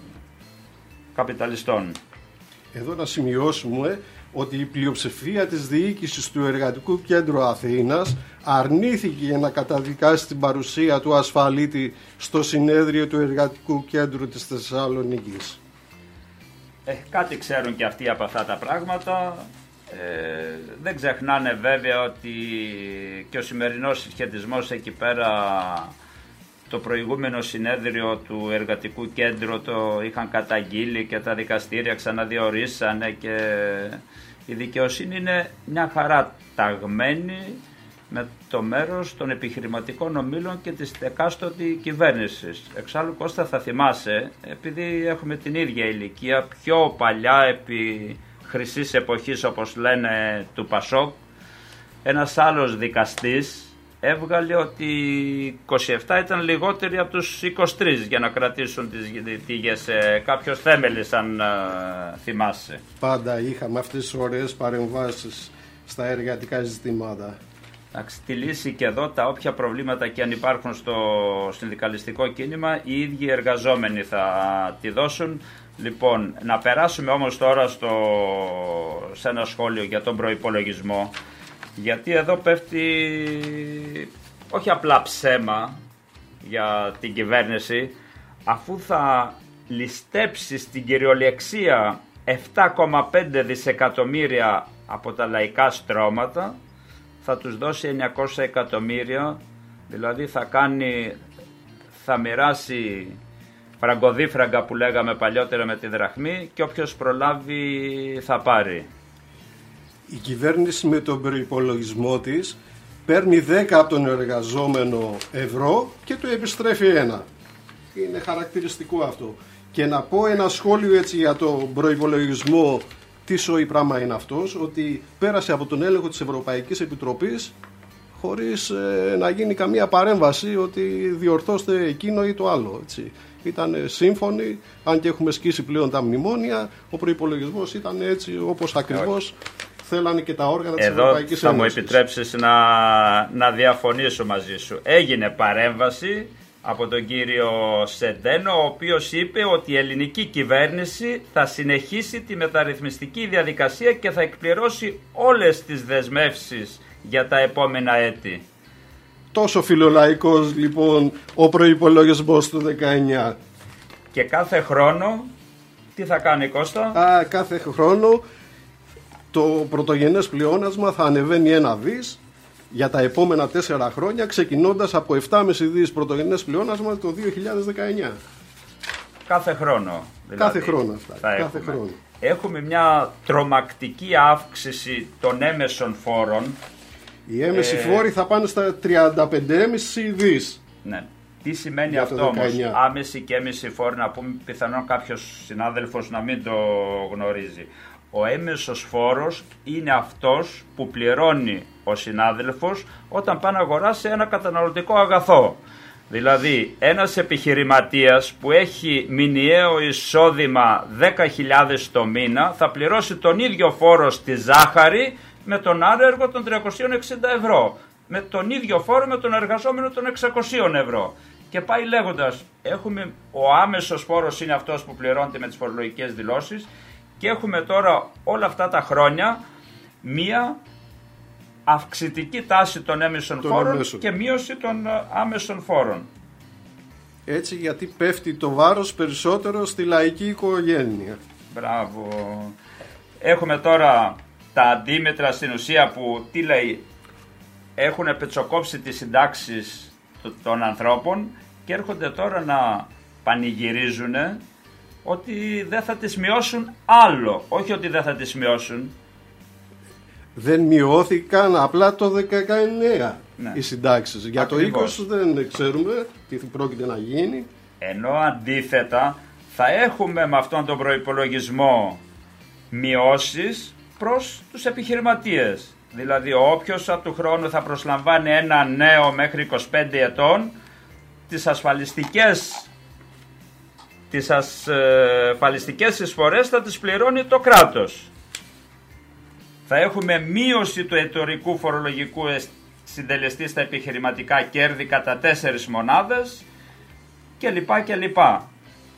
καπιταλιστών. Εδώ να σημειώσουμε ότι η πλειοψηφία της διοίκησης του Εργατικού Κέντρου Αθήνας αρνήθηκε να καταδικάσει την παρουσία του ασφαλίτη στο συνέδριο του Εργατικού Κέντρου της Θεσσαλονίκης. Ε, κάτι ξέρουν και αυτοί από αυτά τα πράγματα. Ε, δεν ξεχνάνε βέβαια ότι και ο σημερινός συσχετισμός εκεί πέρα, το προηγούμενο συνέδριο του Εργατικού Κέντρου το είχαν καταγγείλει και τα δικαστήρια ξαναδιορίσανε και η δικαιοσύνη είναι μια χαρά ταγμένη με το μέρος των επιχειρηματικών ομίλων και της εκάστοτε κυβέρνησης. Εξάλλου Κώστα θα θυμάσαι, επειδή έχουμε την ίδια ηλικία, πιο παλιά επί χρυσής εποχής όπως λένε του Πασόκ, ένας άλλος δικαστής έβγαλε ότι είκοσι επτά ήταν λιγότεροι από τους είκοσι τρεις για να κρατήσουν τις γητήγες. Κάποιος θέμελης αν uh, θυμάσαι. Πάντα είχαμε αυτές τις ωραίες παρεμβάσεις στα εργατικά ζητήματα. Στη λύση και εδώ τα όποια προβλήματα και αν υπάρχουν στο συνδικαλιστικό κίνημα οι ίδιοι εργαζόμενοι θα τη δώσουν. Λοιπόν, να περάσουμε όμως τώρα στο, σε ένα σχόλιο για τον προϋπολογισμό, γιατί εδώ πέφτει όχι απλά ψέμα για την κυβέρνηση, αφού θα ληστέψει στην κυριολεξία επτά κόμμα πέντε δισεκατομμύρια από τα λαϊκά στρώματα, θα τους δώσει εννιακόσια εκατομμύρια, δηλαδή θα κάνει, θα μοιράσει φραγκοδίφραγκα που λέγαμε παλιότερα με τη δραχμή και όποιος προλάβει θα πάρει. Η κυβέρνηση με τον προϋπολογισμό της παίρνει δέκα από τον εργαζόμενο ευρώ και του επιστρέφει ένα. Είναι χαρακτηριστικό αυτό. Και να πω ένα σχόλιο έτσι για τον προϋπολογισμό, τι σοϊ πράγμα είναι αυτός, ότι πέρασε από τον έλεγχο της Ευρωπαϊκής Επιτροπής χωρίς ε, να γίνει καμία παρέμβαση ότι διορθώστε εκείνο ή το άλλο. Έτσι. Ήταν σύμφωνοι, αν και έχουμε σκίσει πλέον τα μνημόνια, ο προϋπολογισμός ήταν έτσι όπως ακριβώς θέλανε και τα όργανα της Εδώ Ευρωπαϊκής θα Ένωσης. μου επιτρέψεις να, να διαφωνήσω μαζί σου. Έγινε παρέμβαση από τον κύριο Σεντένο, ο οποίος είπε ότι η ελληνική κυβέρνηση θα συνεχίσει τη μεταρρυθμιστική διαδικασία και θα εκπληρώσει όλες τις δεσμεύσεις για τα επόμενα έτη. Τόσο φιλολαϊκός λοιπόν ο προϋπολογισμός του δεκαεννιά. Και κάθε χρόνο τι θα κάνει, Κώστα? Α, κάθε χρόνο το πρωτογενές πλεόνασμα θα ανεβαίνει ένα δις για τα επόμενα τέσσερα χρόνια, ξεκινώντας από επτά κόμμα πέντε δις πρωτογενές πλεόνασμα το δύο χιλιάδες δεκαεννιά. Κάθε χρόνο. Δηλαδή, κάθε χρόνο αυτά. Κάθε έχουμε. χρόνο. Έχουμε μια τρομακτική αύξηση των έμεσων φόρων. Οι έμεσοι ε... φόροι θα πάνε στα τριάντα πέντε κόμμα πέντε δις. Ναι. Τι σημαίνει για αυτό όμως, άμεση και έμεση φόροι, να πούμε πιθανόν κάποιος συνάδελφος να μην το γνωρίζει. Ο έμεσος φόρος είναι αυτός που πληρώνει ο συνάδελφος όταν πάει να αγοράσει ένα καταναλωτικό αγαθό. Δηλαδή ένας επιχειρηματίας που έχει μηνιαίο εισόδημα δέκα χιλιάδες το μήνα θα πληρώσει τον ίδιο φόρο στη ζάχαρη με τον άνεργο των τριακόσια εξήντα ευρώ. Με τον ίδιο φόρο με τον εργαζόμενο των εξακόσια ευρώ. Και πάει λέγοντας, έχουμε, ο άμεσος φόρος είναι αυτός που πληρώνεται με τις φορολογικές δηλώσεις και έχουμε τώρα όλα αυτά τα χρόνια μία αυξητική τάση των έμεσων των φόρων έμεσων. Και μείωση των άμεσων φόρων. Έτσι, γιατί πέφτει το βάρος περισσότερο στη λαϊκή οικογένεια. Μπράβο. Έχουμε τώρα τα αντίμετρα στην ουσία που τι λέει, έχουν πετσοκόψει τις συντάξεις των ανθρώπων και έρχονται τώρα να πανηγυρίζουν ότι δεν θα τις μειώσουν άλλο, όχι ότι δεν θα τις μειώσουν. Δεν μειώθηκαν απλά το δεκαεννιά ναι. οι συντάξεις. Για Ακριβώς. το είκοσι δεν ξέρουμε τι πρόκειται να γίνει. Ενώ αντίθετα θα έχουμε με αυτόν τον προϋπολογισμό μειώσεις προς τους επιχειρηματίες. Δηλαδή όποιος από του χρόνου θα προσλαμβάνει ένα νέο μέχρι είκοσι πέντε ετών, τις ασφαλιστικές, τις ασφαλιστικές εισφορές θα τις πληρώνει το κράτος. Θα έχουμε μείωση του εταιρικού φορολογικού συντελεστή στα επιχειρηματικά κέρδη κατά τέσσερις μονάδες και λοιπά και λοιπά.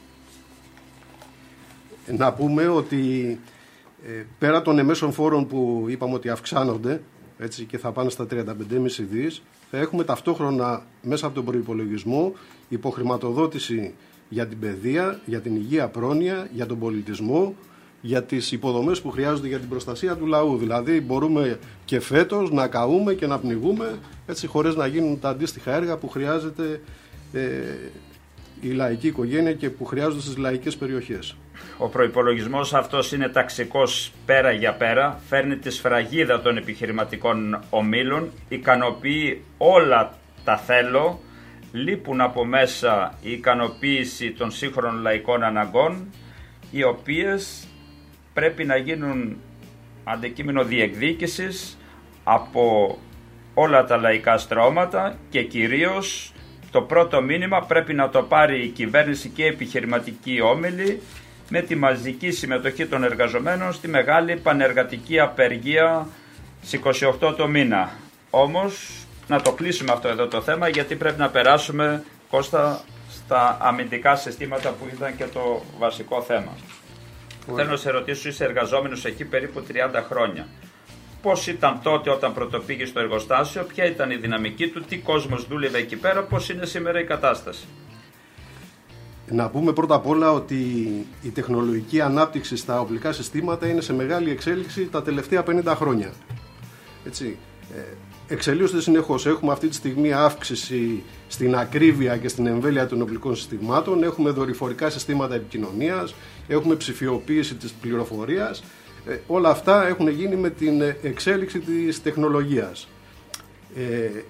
Να πούμε ότι ε, πέρα των εμέσων φόρων που είπαμε ότι αυξάνονται, έτσι, και θα πάνε στα τριάντα πέντε κόμμα πέντε δις, θα έχουμε ταυτόχρονα μέσα από τον προϋπολογισμό υποχρηματοδότηση για την παιδεία, για την υγεία πρόνοια, για τον πολιτισμό, για τις υποδομές που χρειάζονται για την προστασία του λαού. Δηλαδή μπορούμε και φέτος να καούμε και να πνιγούμε, έτσι, χωρίς να γίνουν τα αντίστοιχα έργα που χρειάζεται ε, η λαϊκή οικογένεια και που χρειάζονται στις λαϊκές περιοχές. Ο προϋπολογισμός αυτός είναι ταξικός πέρα για πέρα, φέρνει τη σφραγίδα των επιχειρηματικών ομίλων, ικανοποιεί όλα τα θέλω, λείπουν από μέσα η ικανοποίηση των σύγχρονων λαϊκών αναγκών, οι οποίες πρέπει να γίνουν αντικείμενο διεκδίκησης από όλα τα λαϊκά στρώματα και κυρίως το πρώτο μήνυμα πρέπει να το πάρει η κυβέρνηση και η επιχειρηματική όμιλη με τη μαζική συμμετοχή των εργαζομένων στη μεγάλη πανεργατική απεργία στις είκοσι οκτώ το μήνα. Όμως να το κλείσουμε αυτό εδώ το θέμα γιατί πρέπει να περάσουμε, Κώστα, στα αμυντικά συστήματα που ήταν και το βασικό θέμα. Ωραία. Θέλω να σε ρωτήσω, είσαι εργαζόμενος εκεί περίπου τριάντα χρόνια. Πώς ήταν τότε όταν πρωτοπήγε στο εργοστάσιο, ποια ήταν η δυναμική του, τι κόσμος δούλευε εκεί πέρα, πώς είναι σήμερα η κατάσταση? Να πούμε πρώτα απ' όλα ότι η τεχνολογική ανάπτυξη στα οπλικά συστήματα είναι σε μεγάλη εξέλιξη τα τελευταία πενήντα χρόνια. Έτσι, εξελίσσονται συνεχώς. Έχουμε αυτή τη στιγμή αύξηση στην ακρίβεια και στην εμβέλεια των οπλικών συστημάτων, έχουμε δορυφορικά συστήματα επικοινωνίας, έχουμε ψηφιοποίηση της πληροφορίας. Ε, όλα αυτά έχουν γίνει με την εξέλιξη της τεχνολογίας. Ε,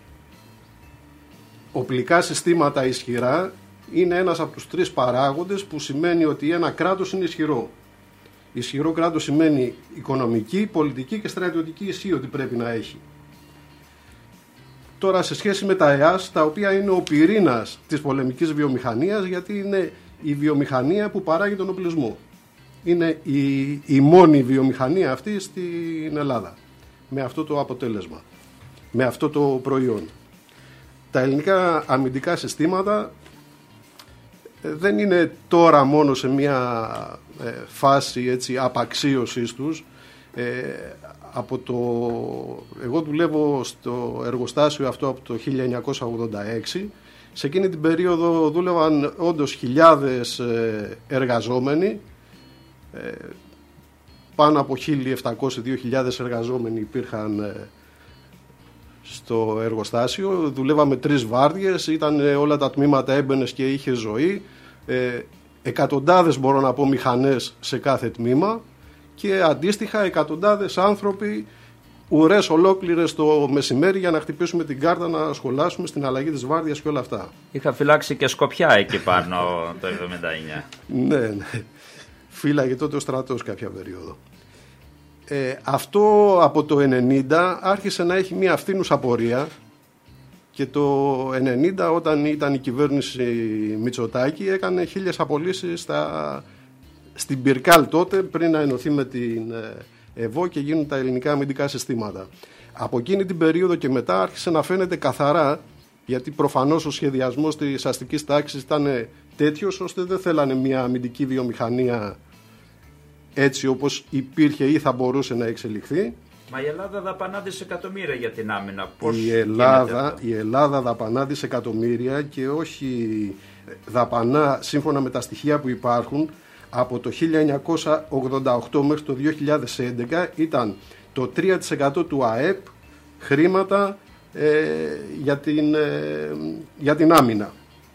οπλικά συστήματα ισχυρά είναι ένας από τους τρεις παράγοντες που σημαίνει ότι ένα κράτος είναι ισχυρό. Ισχυρό κράτος σημαίνει οικονομική, πολιτική και στρατιωτική ισχύ ότι πρέπει να έχει. Τώρα σε σχέση με τα ΕΑΣ, τα οποία είναι ο πυρήνας της πολεμικής βιομηχανίας, γιατί είναι η βιομηχανία που παράγει τον οπλισμό. Είναι η, η μόνη βιομηχανία αυτή στην Ελλάδα, με αυτό το αποτέλεσμα, με αυτό το προϊόν. Τα ελληνικά αμυντικά συστήματα δεν είναι τώρα μόνο σε μια ε, φάση, έτσι, απαξίωσης τους. Ε, από το, εγώ δουλεύω στο εργοστάσιο αυτό από το χίλια εννιακόσια ογδόντα έξι. Σε εκείνη την περίοδο δούλευαν όντως χιλιάδες ε, εργαζόμενοι. Ε, πάνω από χίλια επτακόσιοι με δύο χιλιάδες εργαζόμενοι υπήρχαν ε, στο εργοστάσιο. Δουλεύαμε τρεις βάρδιες, ήταν όλα τα τμήματα, έμπαινες και είχε ζωή. Ε, εκατοντάδες μπορώ να πω μηχανές σε κάθε τμήμα και αντίστοιχα εκατοντάδες άνθρωποι, ουρές ολόκληρες το μεσημέρι για να χτυπήσουμε την κάρτα, να σχολάσουμε στην αλλαγή της βάρδιας και όλα αυτά. Είχα φυλάξει και Σκοπιά εκεί πάνω το εβδομήντα εννιά. Ναι, ναι. Φύλαγε τότε ο στρατός κάποια περίοδο. Ε, αυτό από το ενενήντα άρχισε να έχει μια αυθύνουσα πορεία και το ενενήντα, όταν ήταν η κυβέρνηση Μητσοτάκη, έκανε χίλιες απολύσεις στα, στην Πυρκάλ τότε, πριν να ενωθεί με την ΕΒΟ και γίνουν τα ελληνικά αμυντικά συστήματα. Από εκείνη την περίοδο και μετά άρχισε να φαίνεται καθαρά, γιατί προφανώς ο σχεδιασμός της αστικής τάξης ήταν τέτοιος ώστε δεν θέλανε μια αμυντική βιομηχανία έτσι όπως υπήρχε ή θα μπορούσε να εξελιχθεί. Μα η Ελλάδα δαπανά δισεκατομμύρια για την άμυνα. Πώς η, Ελλάδα, η Ελλάδα δαπανά δισεκατομμύρια και όχι δαπανά, σύμφωνα με τα στοιχεία που υπάρχουν, από το χίλια εννιακόσια ογδόντα οκτώ μέχρι το δύο χιλιάδες έντεκα ήταν το τρία τοις εκατό του ΑΕΠ χρήματα ε, για, την, ε, για την άμυνα.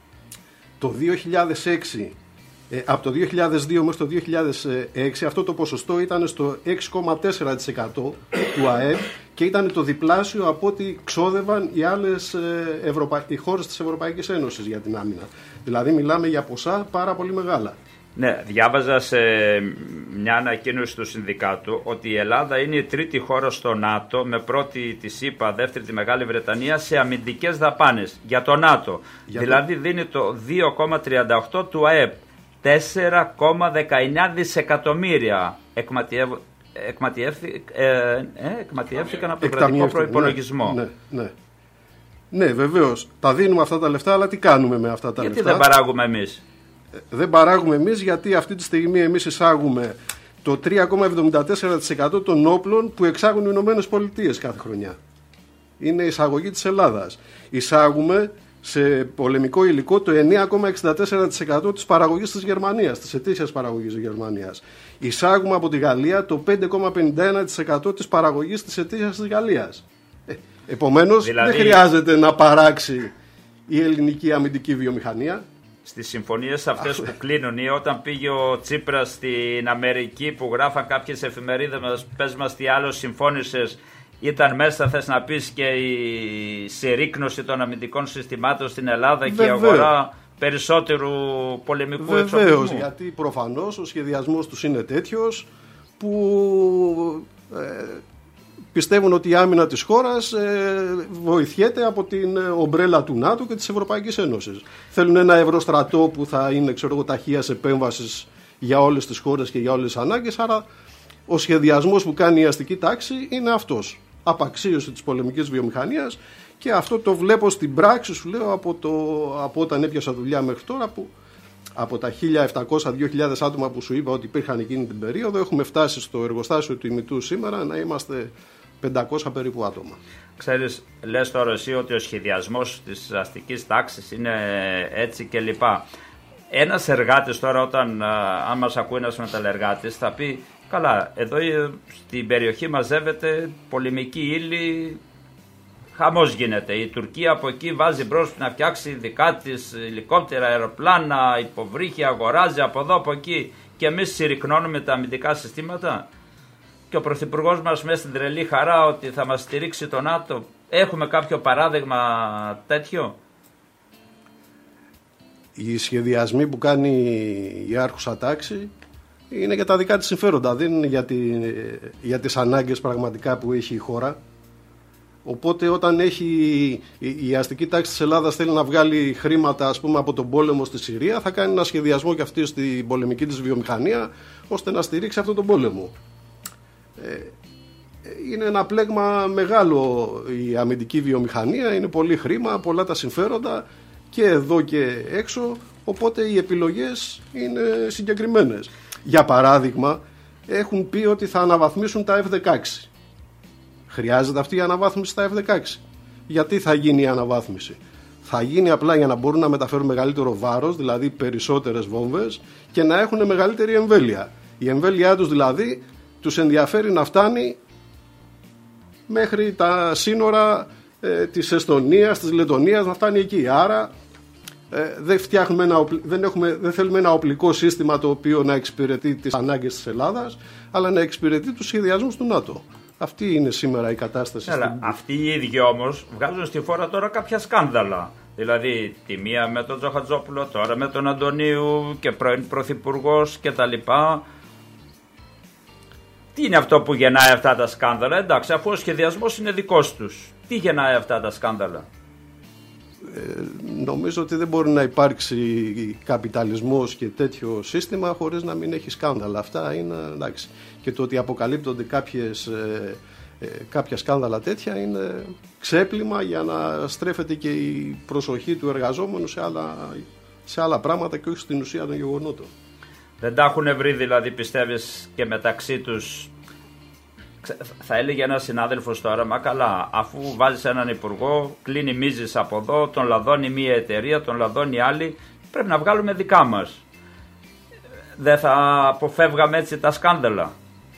Το δύο χιλιάδες έξι, ε, από το δύο χιλιάδες δύο μέχρι το δύο χιλιάδες έξι αυτό το ποσοστό ήταν στο έξι κόμμα τέσσερα τοις εκατό του ΑΕΠ και ήταν το διπλάσιο από ό,τι ξόδευαν οι άλλες ε, Ευρωπα... οι χώρες της Ευρωπαϊκής Ένωσης για την άμυνα. Δηλαδή μιλάμε για ποσά πάρα πολύ μεγάλα. Ναι, διάβαζα σε μια ανακοίνωση του Συνδικάτου ότι η Ελλάδα είναι η τρίτη χώρα στο ΝΑΤΟ, με πρώτη τη ΣΥΠΑ, δεύτερη τη Μεγάλη Βρετανία, σε αμυντικές δαπάνες για το ΝΑΤΟ. Για δηλαδή το... δίνει το δύο κόμμα τριάντα οκτώ του ΑΕΠ, τέσσερα κόμμα δεκαεννιά δισεκατομμύρια εκματιευ... εκματιεύθη... ε, ε, εκματιεύθηκαν από τον κρατικό προϋπολογισμό. Ναι, ναι, ναι. Ναι, βεβαίως, τα δίνουμε αυτά τα λεφτά, αλλά τι κάνουμε με αυτά τα Γιατί λεφτά? Γιατί δεν παράγουμε εμείς? Δεν παράγουμε εμείς, γιατί αυτή τη στιγμή εμείς εισάγουμε το τρία κόμμα εβδομήντα τέσσερα τοις εκατό των όπλων που εξάγουν οι Ηνωμένες Πολιτείες κάθε χρονιά. Είναι εισαγωγή της Ελλάδας. Εισάγουμε σε πολεμικό υλικό το εννέα κόμμα εξήντα τέσσερα τοις εκατό της παραγωγής της Γερμανίας, της ετήσιας παραγωγής της Γερμανίας. Εισάγουμε από τη Γαλλία το πέντε κόμμα πενήντα ένα τοις εκατό της παραγωγής της ετήσιας της Γαλλίας. Ε, επομένως, δηλαδή... δεν χρειάζεται να παράξει η ελληνική αμυντική βιομηχανία. Στις συμφωνίες αυτές που κλείνουν, ή όταν πήγε ο Τσίπρας στην Αμερική που γράφαν κάποιες εφημερίδες μας, πες μας τι άλλο συμφώνησες, ήταν μέσα, θες να πεις, και η συρρίκνωση των αμυντικών συστημάτων στην Ελλάδα? Βεβαίως. Και η αγορά περισσότερου πολεμικού εξοπλισμού. Βεβαίως, γιατί προφανώς ο σχεδιασμός τους είναι τέτοιος που ε, πιστεύουν ότι η άμυνα της χώρας ε, βοηθιέται από την ομπρέλα του ΝΑΤΟ και της Ευρωπαϊκής Ένωσης. Θέλουν ένα ευρωστρατό που θα είναι, ξέρω εγώ, ταχείας επέμβασης για όλες τις χώρες και για όλες τις ανάγκες, άρα ο σχεδιασμός που κάνει η αστική τάξη είναι αυτός. Απαξίωση της πολεμικής βιομηχανίας, και αυτό το βλέπω στην πράξη, σου λέω, από, το, από όταν έπιασα δουλειά μέχρι τώρα, που από τα χίλια επτακόσια με δύο χιλιάδες άτομα που σου είπα ότι υπήρχαν εκείνη την περίοδο, έχουμε φτάσει στο εργοστάσιο του ημιτού σήμερα να είμαστε πεντακόσια περίπου άτομα. Ξέρεις, λες τώρα εσύ ότι ο σχεδιασμός της αστικής τάξης είναι έτσι και λοιπά. Ένας εργάτης τώρα, όταν αν μας ακούει ένας μεταλλεργάτης, θα πει, καλά, εδώ στην περιοχή μαζεύεται πολεμική ύλη, χαμός γίνεται. Η Τουρκία από εκεί βάζει μπρος να φτιάξει δικά της ελικόπτερα, αεροπλάνα, υποβρύχια, αγοράζει από εδώ από εκεί, και εμείς συρρικνώνουμε τα αμυντικά συστήματα. Και ο Πρωθυπουργός μας μέσα στην τρελή χαρά ότι θα μας στηρίξει το ΝΑΤΟ. Έχουμε κάποιο παράδειγμα τέτοιο? Οι σχεδιασμοί που κάνει η άρχουσα τάξη είναι για τα δικά της συμφέροντα, δεν είναι για, τη, για τις ανάγκες πραγματικά που έχει η χώρα. Οπότε όταν έχει η, η αστική τάξη της Ελλάδας θέλει να βγάλει χρήματα, ας πούμε, από τον πόλεμο στη Συρία, θα κάνει ένα σχεδιασμό και αυτή στην πολεμική της βιομηχανία ώστε να στηρίξει αυτόν τον πόλεμο. Ε, είναι ένα πλέγμα μεγάλο η αμυντική βιομηχανία, είναι πολύ χρήμα, πολλά τα συμφέροντα και εδώ και έξω, οπότε οι επιλογές είναι συγκεκριμένες. Για παράδειγμα, έχουν πει ότι θα αναβαθμίσουν τα εφ δεκαέξι. Χρειάζεται αυτή η αναβάθμιση στα εφ δεκαέξι. Γιατί θα γίνει η αναβάθμιση? Θα γίνει απλά για να μπορούν να μεταφέρουν μεγαλύτερο βάρος, δηλαδή περισσότερες βόμβες, και να έχουν μεγαλύτερη εμβέλεια. Η εμβέλειά τους δηλαδή τους ενδιαφέρει να φτάνει μέχρι τα σύνορα ε, της Εστονίας, της Λετωνίας να φτάνει εκεί. Άρα ε, δεν, φτιάχνουμε ένα, δεν, έχουμε, δεν θέλουμε ένα οπλικό σύστημα το οποίο να εξυπηρετεί τις ανάγκες της Ελλάδας, αλλά να εξυπηρετεί τους σχεδιασμούς του ΝΑΤΟ. Αυτή είναι σήμερα η κατάσταση. Έλα, στην... Αυτοί οι ίδιοι όμως βγάζουν στη φόρα τώρα κάποια σκάνδαλα. Δηλαδή τη μία με τον Τζοχατζόπουλο, τώρα με τον Αντωνίου και πρώην πρωθυπουργός κτλ. Τι είναι αυτό που γεννάει αυτά τα σκάνδαλα? Εντάξει, αφού ο σχεδιασμός είναι δικός τους, τι γεννάει αυτά τα σκάνδαλα? Ε, νομίζω ότι δεν μπορεί να υπάρξει καπιταλισμός και τέτοιο σύστημα χωρίς να μην έχει σκάνδαλα. Αυτά είναι εντάξει. Και το ότι αποκαλύπτονται κάποιες, ε, ε, κάποια σκάνδαλα τέτοια είναι ξέπλυμα για να στρέφεται και η προσοχή του εργαζόμενου σε άλλα, σε άλλα πράγματα και όχι στην ουσία των γεγονότων. Δεν τα έχουν βρει δηλαδή, πιστεύεις, και μεταξύ τους? Θα έλεγε ένας συνάδελφος τώρα, μα καλά, αφού βάζεις έναν υπουργό, κλείνει μίζης από εδώ, τον λαδώνει μία εταιρεία, τον λαδώνει άλλη, πρέπει να βγάλουμε δικά μας. Δεν θα αποφεύγαμε έτσι τα σκάνδαλα,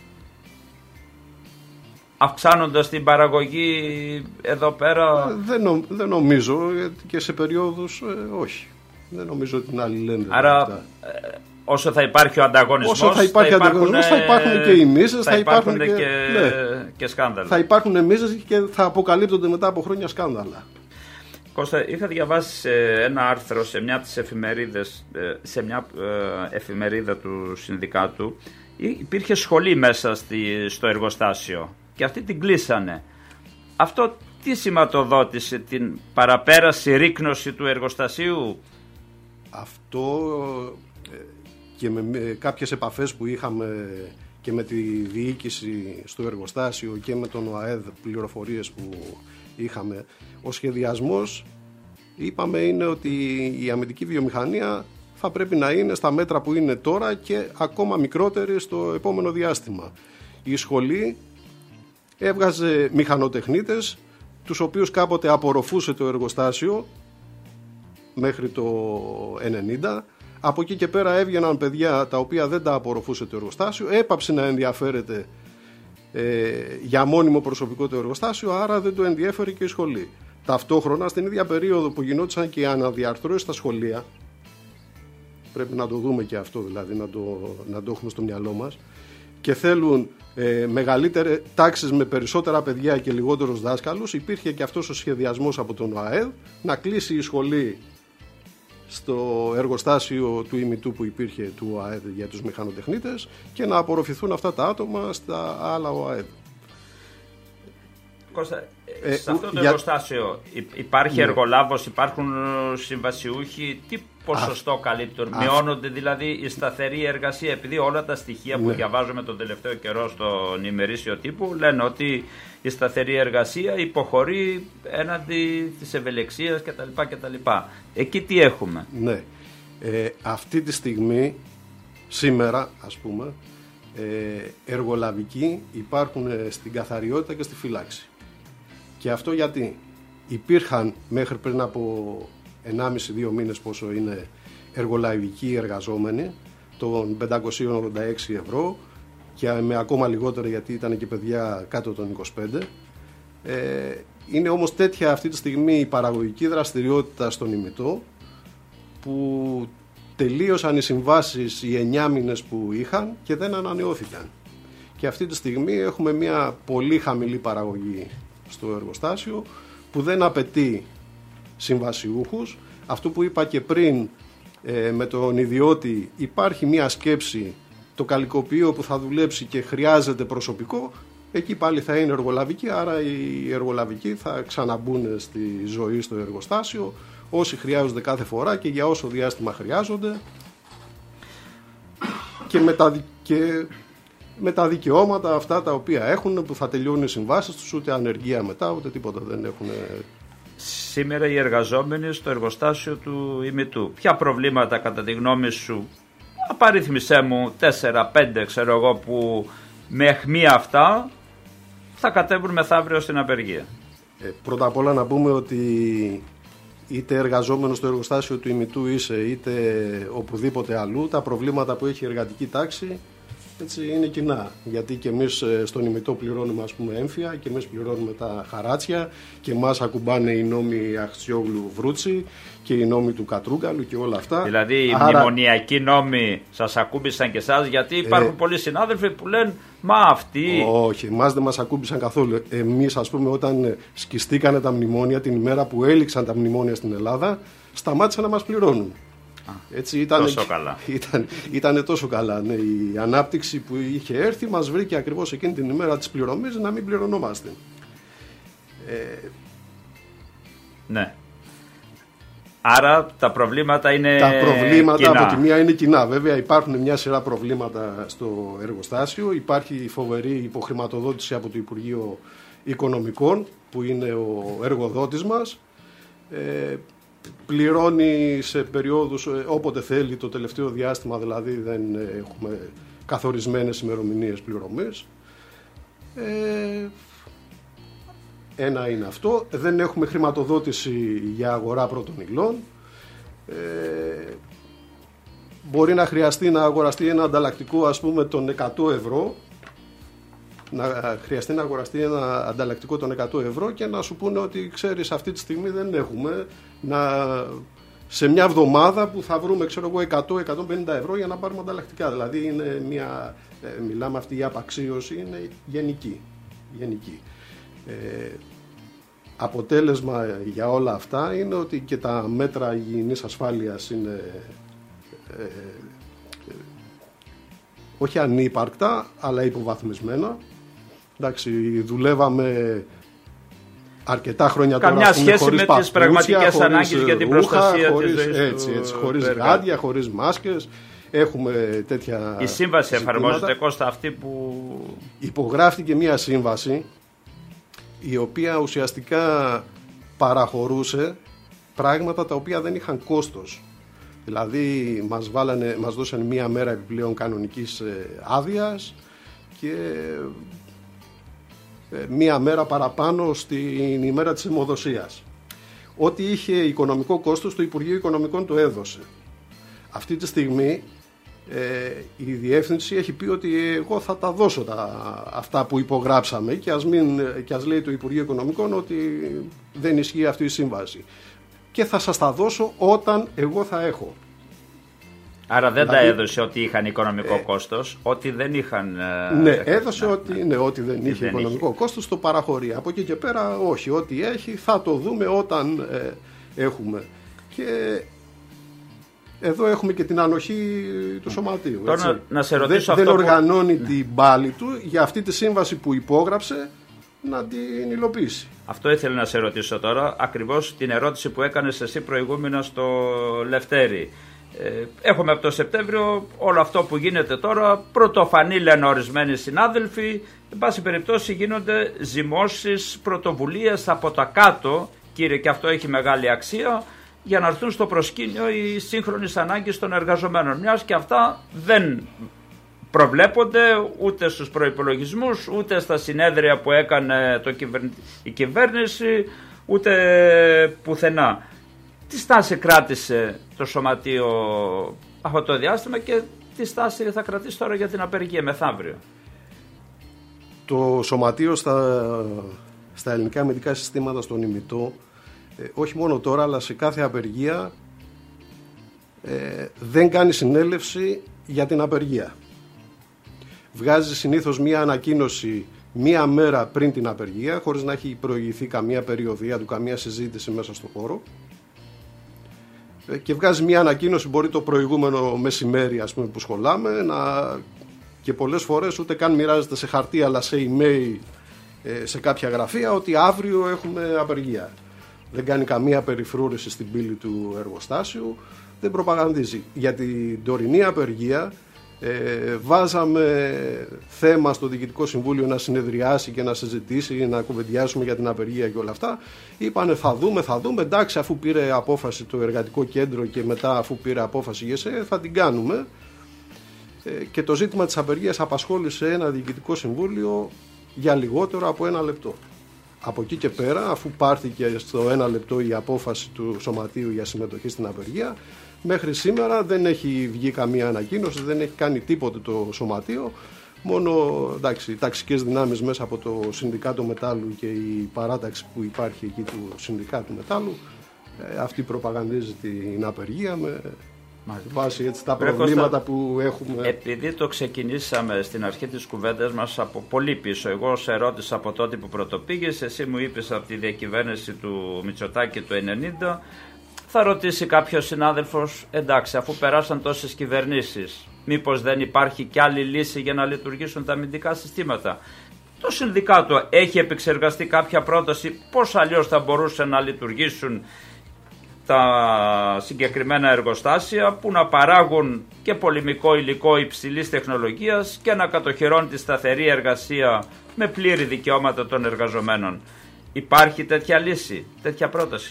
αυξάνοντας την παραγωγή εδώ πέρα? Δεν, νο, δεν νομίζω, και σε περιόδους ε, όχι. Δεν νομίζω ότι την άλλη λένε. Άρα ε, όσο θα υπάρχει ο ανταγωνισμός, όσο θα υπάρχει θα, ανταγωνισμός, υπάρχουν, θα υπάρχουν και οι μίζες, θα, θα υπάρχουν, υπάρχουν και, και, ναι, και σκάνδαλα. Θα υπάρχουν μίζες και θα αποκαλύπτονται μετά από χρόνια σκάνδαλα. Κώστα, είχα διαβάσει ένα άρθρο σε μια, τις εφημερίδες, σε μια εφημερίδα του συνδικάτου. Υπήρχε σχολή μέσα στη, στο εργοστάσιο και αυτή την κλείσανε. Αυτό τι σηματοδότησε την παραπέραση ρίκνωση του εργοστασίου? Αυτό και με, με κάποιες επαφές που είχαμε και με τη διοίκηση στο εργοστάσιο και με τον ΟΑΕΔ, πληροφορίες που είχαμε, ο σχεδιασμός, είπαμε, είναι ότι η αμυντική βιομηχανία θα πρέπει να είναι στα μέτρα που είναι τώρα και ακόμα μικρότερη στο επόμενο διάστημα. Η σχολή έβγαζε μηχανοτεχνίτες, τους οποίους κάποτε απορροφούσε το εργοστάσιο μέχρι το ενενήντα. Από εκεί και πέρα έβγαιναν παιδιά τα οποία δεν τα απορροφούσε το εργοστάσιο, έπαψε να ενδιαφέρεται ε, για μόνιμο προσωπικό το εργοστάσιο, άρα δεν το ενδιέφερε και η σχολή. Ταυτόχρονα, στην ίδια περίοδο που γινόντουσαν και οι αναδιαρθρώσεις στα σχολεία, πρέπει να το δούμε και αυτό, δηλαδή να το, να το έχουμε στο μυαλό μας, και θέλουν ε, μεγαλύτερες τάξεις με περισσότερα παιδιά και λιγότερους δάσκαλους, υπήρχε και αυτός ο σχεδιασμός από τον ΟΑΕΔ να κλείσει η σχολή στο εργοστάσιο του ημιτού που υπήρχε του ΟΑΕΔ για τους μηχανοτεχνίτες και να απορροφηθούν αυτά τα άτομα στα άλλα ΟΑΕΔ. Κώστα, ε, σε αυτό το για... εργοστάσιο υπάρχει ναι. εργολάβος, υπάρχουν συμβασιούχοι, τι ποσοστό Α, καλύπτουν, α, μειώνονται δηλαδή η σταθερή εργασία, επειδή όλα τα στοιχεία που ναι. διαβάζουμε τον τελευταίο καιρό στον ημερήσιο τύπο λένε ότι η σταθερή εργασία υποχωρεί έναντι της ευελιξίας κτλ. κτλ. Εκεί τι έχουμε? Ναι, ε, αυτή τη στιγμή, σήμερα ας πούμε, ε, εργολαβικοί υπάρχουν στην καθαριότητα και στη φύλαξη. Και αυτό γιατί υπήρχαν μέχρι πριν από ενάμιση με δύο μήνες πόσο είναι εργολαβικοί εργαζόμενοι των πεντακόσια ογδόντα έξι ευρώ και με ακόμα λιγότερο γιατί ήταν και παιδιά κάτω των είκοσι πέντε. Ε, είναι όμως τέτοια αυτή τη στιγμή η παραγωγική δραστηριότητα στον ημιτό που τελείωσαν οι συμβάσεις οι εννιά μήνες που είχαν και δεν ανανεώθηκαν. Και αυτή τη στιγμή έχουμε μια πολύ χαμηλή παραγωγή στο εργοστάσιο που δεν απαιτεί συμβασιούχους. Αυτό που είπα και πριν ε, με τον ιδιώτη, υπάρχει μια σκέψη, το καλλικοποιείο που θα δουλέψει και χρειάζεται προσωπικό, εκεί πάλι θα είναι εργολαβικοί, άρα οι εργολαβικοί θα ξαναμπούν στη ζωή στο εργοστάσιο όσοι χρειάζονται κάθε φορά και για όσο διάστημα χρειάζονται και με τα, και με τα δικαιώματα αυτά τα οποία έχουν, που θα τελειώνουν οι συμβάσεις τους, ούτε ανεργία μετά ούτε τίποτα δεν έχουν. Σήμερα οι εργαζόμενοι στο εργοστάσιο του ημιτού, ποια προβλήματα κατά τη γνώμη σου, απαρίθμησέ μου τέσσερα πέντε ξέρω εγώ, που με αιχμή αυτά θα κατέβουν μεθαύριο στην απεργία? Ε, πρώτα απ' όλα να πούμε ότι είτε εργαζόμενος στο εργοστάσιο του ημιτού είσαι είτε οπουδήποτε αλλού, τα προβλήματα που έχει η εργατική τάξη Έτσι είναι κοινά, γιατί και εμείς στον ημιτό πληρώνουμε, ας πούμε, έμφυα, και εμείς πληρώνουμε τα χαράτσια, και μας ακουμπάνε οι νόμοι Αχτσιόγλου Βρούτσι και οι νόμοι του Κατρούγκαλου και όλα αυτά. Δηλαδή οι Άρα... μνημονιακοί νόμοι σας ακούμπησαν και εσάς, γιατί υπάρχουν ε... πολλοί συνάδελφοι που λένε μα αυτοί... Όχι, εμάς δεν μας ακούμπησαν καθόλου. Εμείς, ας πούμε, όταν σκιστήκανε τα μνημόνια, την ημέρα που έληξαν τα μνημόνια στην Ελλάδα, σταμάτησαν να μας πληρώνουν. Έτσι, ήταν, τόσο καλά. Ήταν, ήταν τόσο καλά. Ναι. Η ανάπτυξη που είχε έρθει μας βρήκε ακριβώς εκείνη την ημέρα της πληρωμής να μην πληρωνόμαστε. Ε... Ναι. Άρα τα προβλήματα είναι Τα προβλήματα κοινά. Από τη μία είναι κοινά. Βέβαια υπάρχουν μια σειρά προβλήματα στο εργοστάσιο. Υπάρχει φοβερή υποχρηματοδότηση από το Υπουργείο Οικονομικών, που είναι ο εργοδότης μας. Ε, πληρώνει σε περιόδους όποτε θέλει, το τελευταίο διάστημα δηλαδή δεν έχουμε καθορισμένες ημερομηνίες πληρωμής. Ε, ένα είναι αυτό. Δεν έχουμε χρηματοδότηση για αγορά πρώτων υλών. Ε, μπορεί να χρειαστεί να αγοραστεί ένα ανταλλακτικό, ας πούμε, των εκατό ευρώ, να χρειαστεί να αγοραστεί ένα ανταλλακτικό των εκατό ευρώ και να σου πούνε ότι ξέρεις, αυτή τη στιγμή δεν έχουμε, να, σε μια εβδομάδα που θα βρούμε, ξέρω εγώ, εκατό με εκατόν πενήντα ευρώ για να πάρουμε ανταλλακτικά. Δηλαδή είναι μια, ε, μιλάμε, αυτή η απαξίωση είναι γενική, γενική. Ε, αποτέλεσμα για όλα αυτά είναι ότι και τα μέτρα υγιεινής ασφάλειας είναι ε, ε, όχι ανύπαρκτα, αλλά υποβαθμισμένα. Εντάξει, δουλεύαμε αρκετά χρόνια καμιά τώρα, σχέση χωρίς με παπούτσια, τις πραγματικές χωρίς ανάγκες για την ρούχα, προστασία χωρίς, της ζωής έτσι, του, έτσι, χωρίς του γάντια, χωρίς μάσκες. Έχουμε τέτοια Η σύμβαση ζητήματα. εφαρμόζεται, Κώστα, αυτή που... Υπογράφτηκε μια σύμβαση η οποία ουσιαστικά παραχωρούσε πράγματα τα οποία δεν είχαν κόστος. Δηλαδή μας, βάλανε, μας δώσανε μία μέρα επιπλέον κανονικής άδειας και μία μέρα παραπάνω στην ημέρα της αιμοδοσίας. Ό,τι είχε οικονομικό κόστος, το Υπουργείο Οικονομικών το έδωσε. Αυτή τη στιγμή ε, η διεύθυνση έχει πει ότι εγώ θα τα δώσω τα, αυτά που υπογράψαμε και ας, μην, και ας λέει το Υπουργείο Οικονομικών ότι δεν ισχύει αυτή η σύμβαση. Και θα σας τα δώσω όταν εγώ θα έχω. Άρα δεν δηλαδή, τα έδωσε ότι είχαν οικονομικό ε, κόστος, ότι δεν είχαν... Ναι, ε, έδωσε ναι, ότι, ναι, ότι δεν είχε δεν οικονομικό είχε. κόστος, το παραχωρεί. Από εκεί και πέρα όχι, ό,τι έχει θα το δούμε όταν ε, έχουμε. Και εδώ έχουμε και την ανοχή του σωματείου. Τώρα, να σε ρωτήσω δεν, αυτό δεν οργανώνει που... την πάλη του για αυτή τη σύμβαση που υπόγραψε να την υλοποιήσει. Αυτό ήθελα να σε ρωτήσω τώρα, ακριβώς την ερώτηση που έκανες εσύ προηγούμενα στο Λευτέρη. Ε, έχουμε από το Σεπτέμβριο όλο αυτό που γίνεται τώρα, πρωτοφανή λένε ορισμένοι συνάδελφοι, εν πάση περιπτώσει γίνονται ζυμώσεις, πρωτοβουλίες από τα κάτω, κύριε, και αυτό έχει μεγάλη αξία, για να έρθουν στο προσκήνιο οι σύγχρονες ανάγκες των εργαζομένων, μιας και αυτά δεν προβλέπονται ούτε στους προϋπολογισμούς, ούτε στα συνέδρια που έκανε το κυβερν... η κυβέρνηση, ούτε πουθενά. Τι στάση κράτησε το Σωματείο αυτό το διάστημα και τι στάση θα κρατήσει τώρα για την απεργία μεθαύριο? Το Σωματείο στα, στα ελληνικά αμυντικά συστήματα, στον ημιτό, ε, όχι μόνο τώρα αλλά σε κάθε απεργία ε, δεν κάνει συνέλευση για την απεργία. Βγάζει συνήθως μία ανακοίνωση μία μέρα πριν την απεργία, χωρίς να έχει προηγηθεί καμία περιοδία του, καμία συζήτηση μέσα στο χώρο, και βγάζει μία ανακοίνωση, μπορεί το προηγούμενο μεσημέρι, ας πούμε, που σχολάμε, να... και πολλές φορές ούτε καν μοιράζεται σε χαρτί αλλά σε email σε κάποια γραφεία ότι αύριο έχουμε απεργία. Δεν κάνει καμία περιφρούρηση στην πύλη του εργοστάσιου, δεν προπαγανδίζει. Για την τωρινή απεργία ε, βάζαμε θέμα στο Διοικητικό Συμβούλιο να συνεδριάσει και να συζητήσει, να κουβεντιάσουμε για την απεργία και όλα αυτά. Είπανε θα δούμε, θα δούμε, εντάξει, αφού πήρε απόφαση το εργατικό κέντρο και μετά αφού πήρε απόφαση η ΓΕΣΕ θα την κάνουμε. Ε, και το ζήτημα της απεργίας απασχόλησε ένα Διοικητικό Συμβούλιο για λιγότερο από ένα λεπτό. από εκεί και πέρα, αφού πάρθηκε στο ένα λεπτό η απόφαση του Σωματείου για συμμετοχή στην απεργία, μέχρι σήμερα δεν έχει βγει καμία ανακοίνωση, δεν έχει κάνει τίποτε το Σωματείο. Μόνο εντάξει, οι ταξικές δυνάμεις μέσα από το Συνδικάτο Μετάλλου και η παράταξη που υπάρχει εκεί του Συνδικάτου Μετάλλου, ε, αυτή προπαγανδίζει την απεργία με βάση έτσι, τα προβλήματα που έχουμε. Επειδή το ξεκινήσαμε στην αρχή της κουβέντας μας από πολύ πίσω, εγώ σε ρώτησα από τότε που πρωτοπήγες, εσύ μου είπες από τη διακυβέρνηση του Μητσοτάκη του ενενήντα, θα ρωτήσει κάποιος συνάδελφος, εντάξει, αφού περάσαν τόσες κυβερνήσεις, μήπως δεν υπάρχει κι άλλη λύση για να λειτουργήσουν τα αμυντικά συστήματα? Το Συνδικάτο έχει επεξεργαστεί κάποια πρόταση πώς αλλιώς θα μπορούσαν να λειτουργήσουν τα συγκεκριμένα εργοστάσια που να παράγουν και πολεμικό υλικό υψηλής τεχνολογίας και να κατοχυρώνουν τη σταθερή εργασία με πλήρη δικαιώματα των εργαζομένων? Υπάρχει τέτοια λύση, τέτοια πρόταση?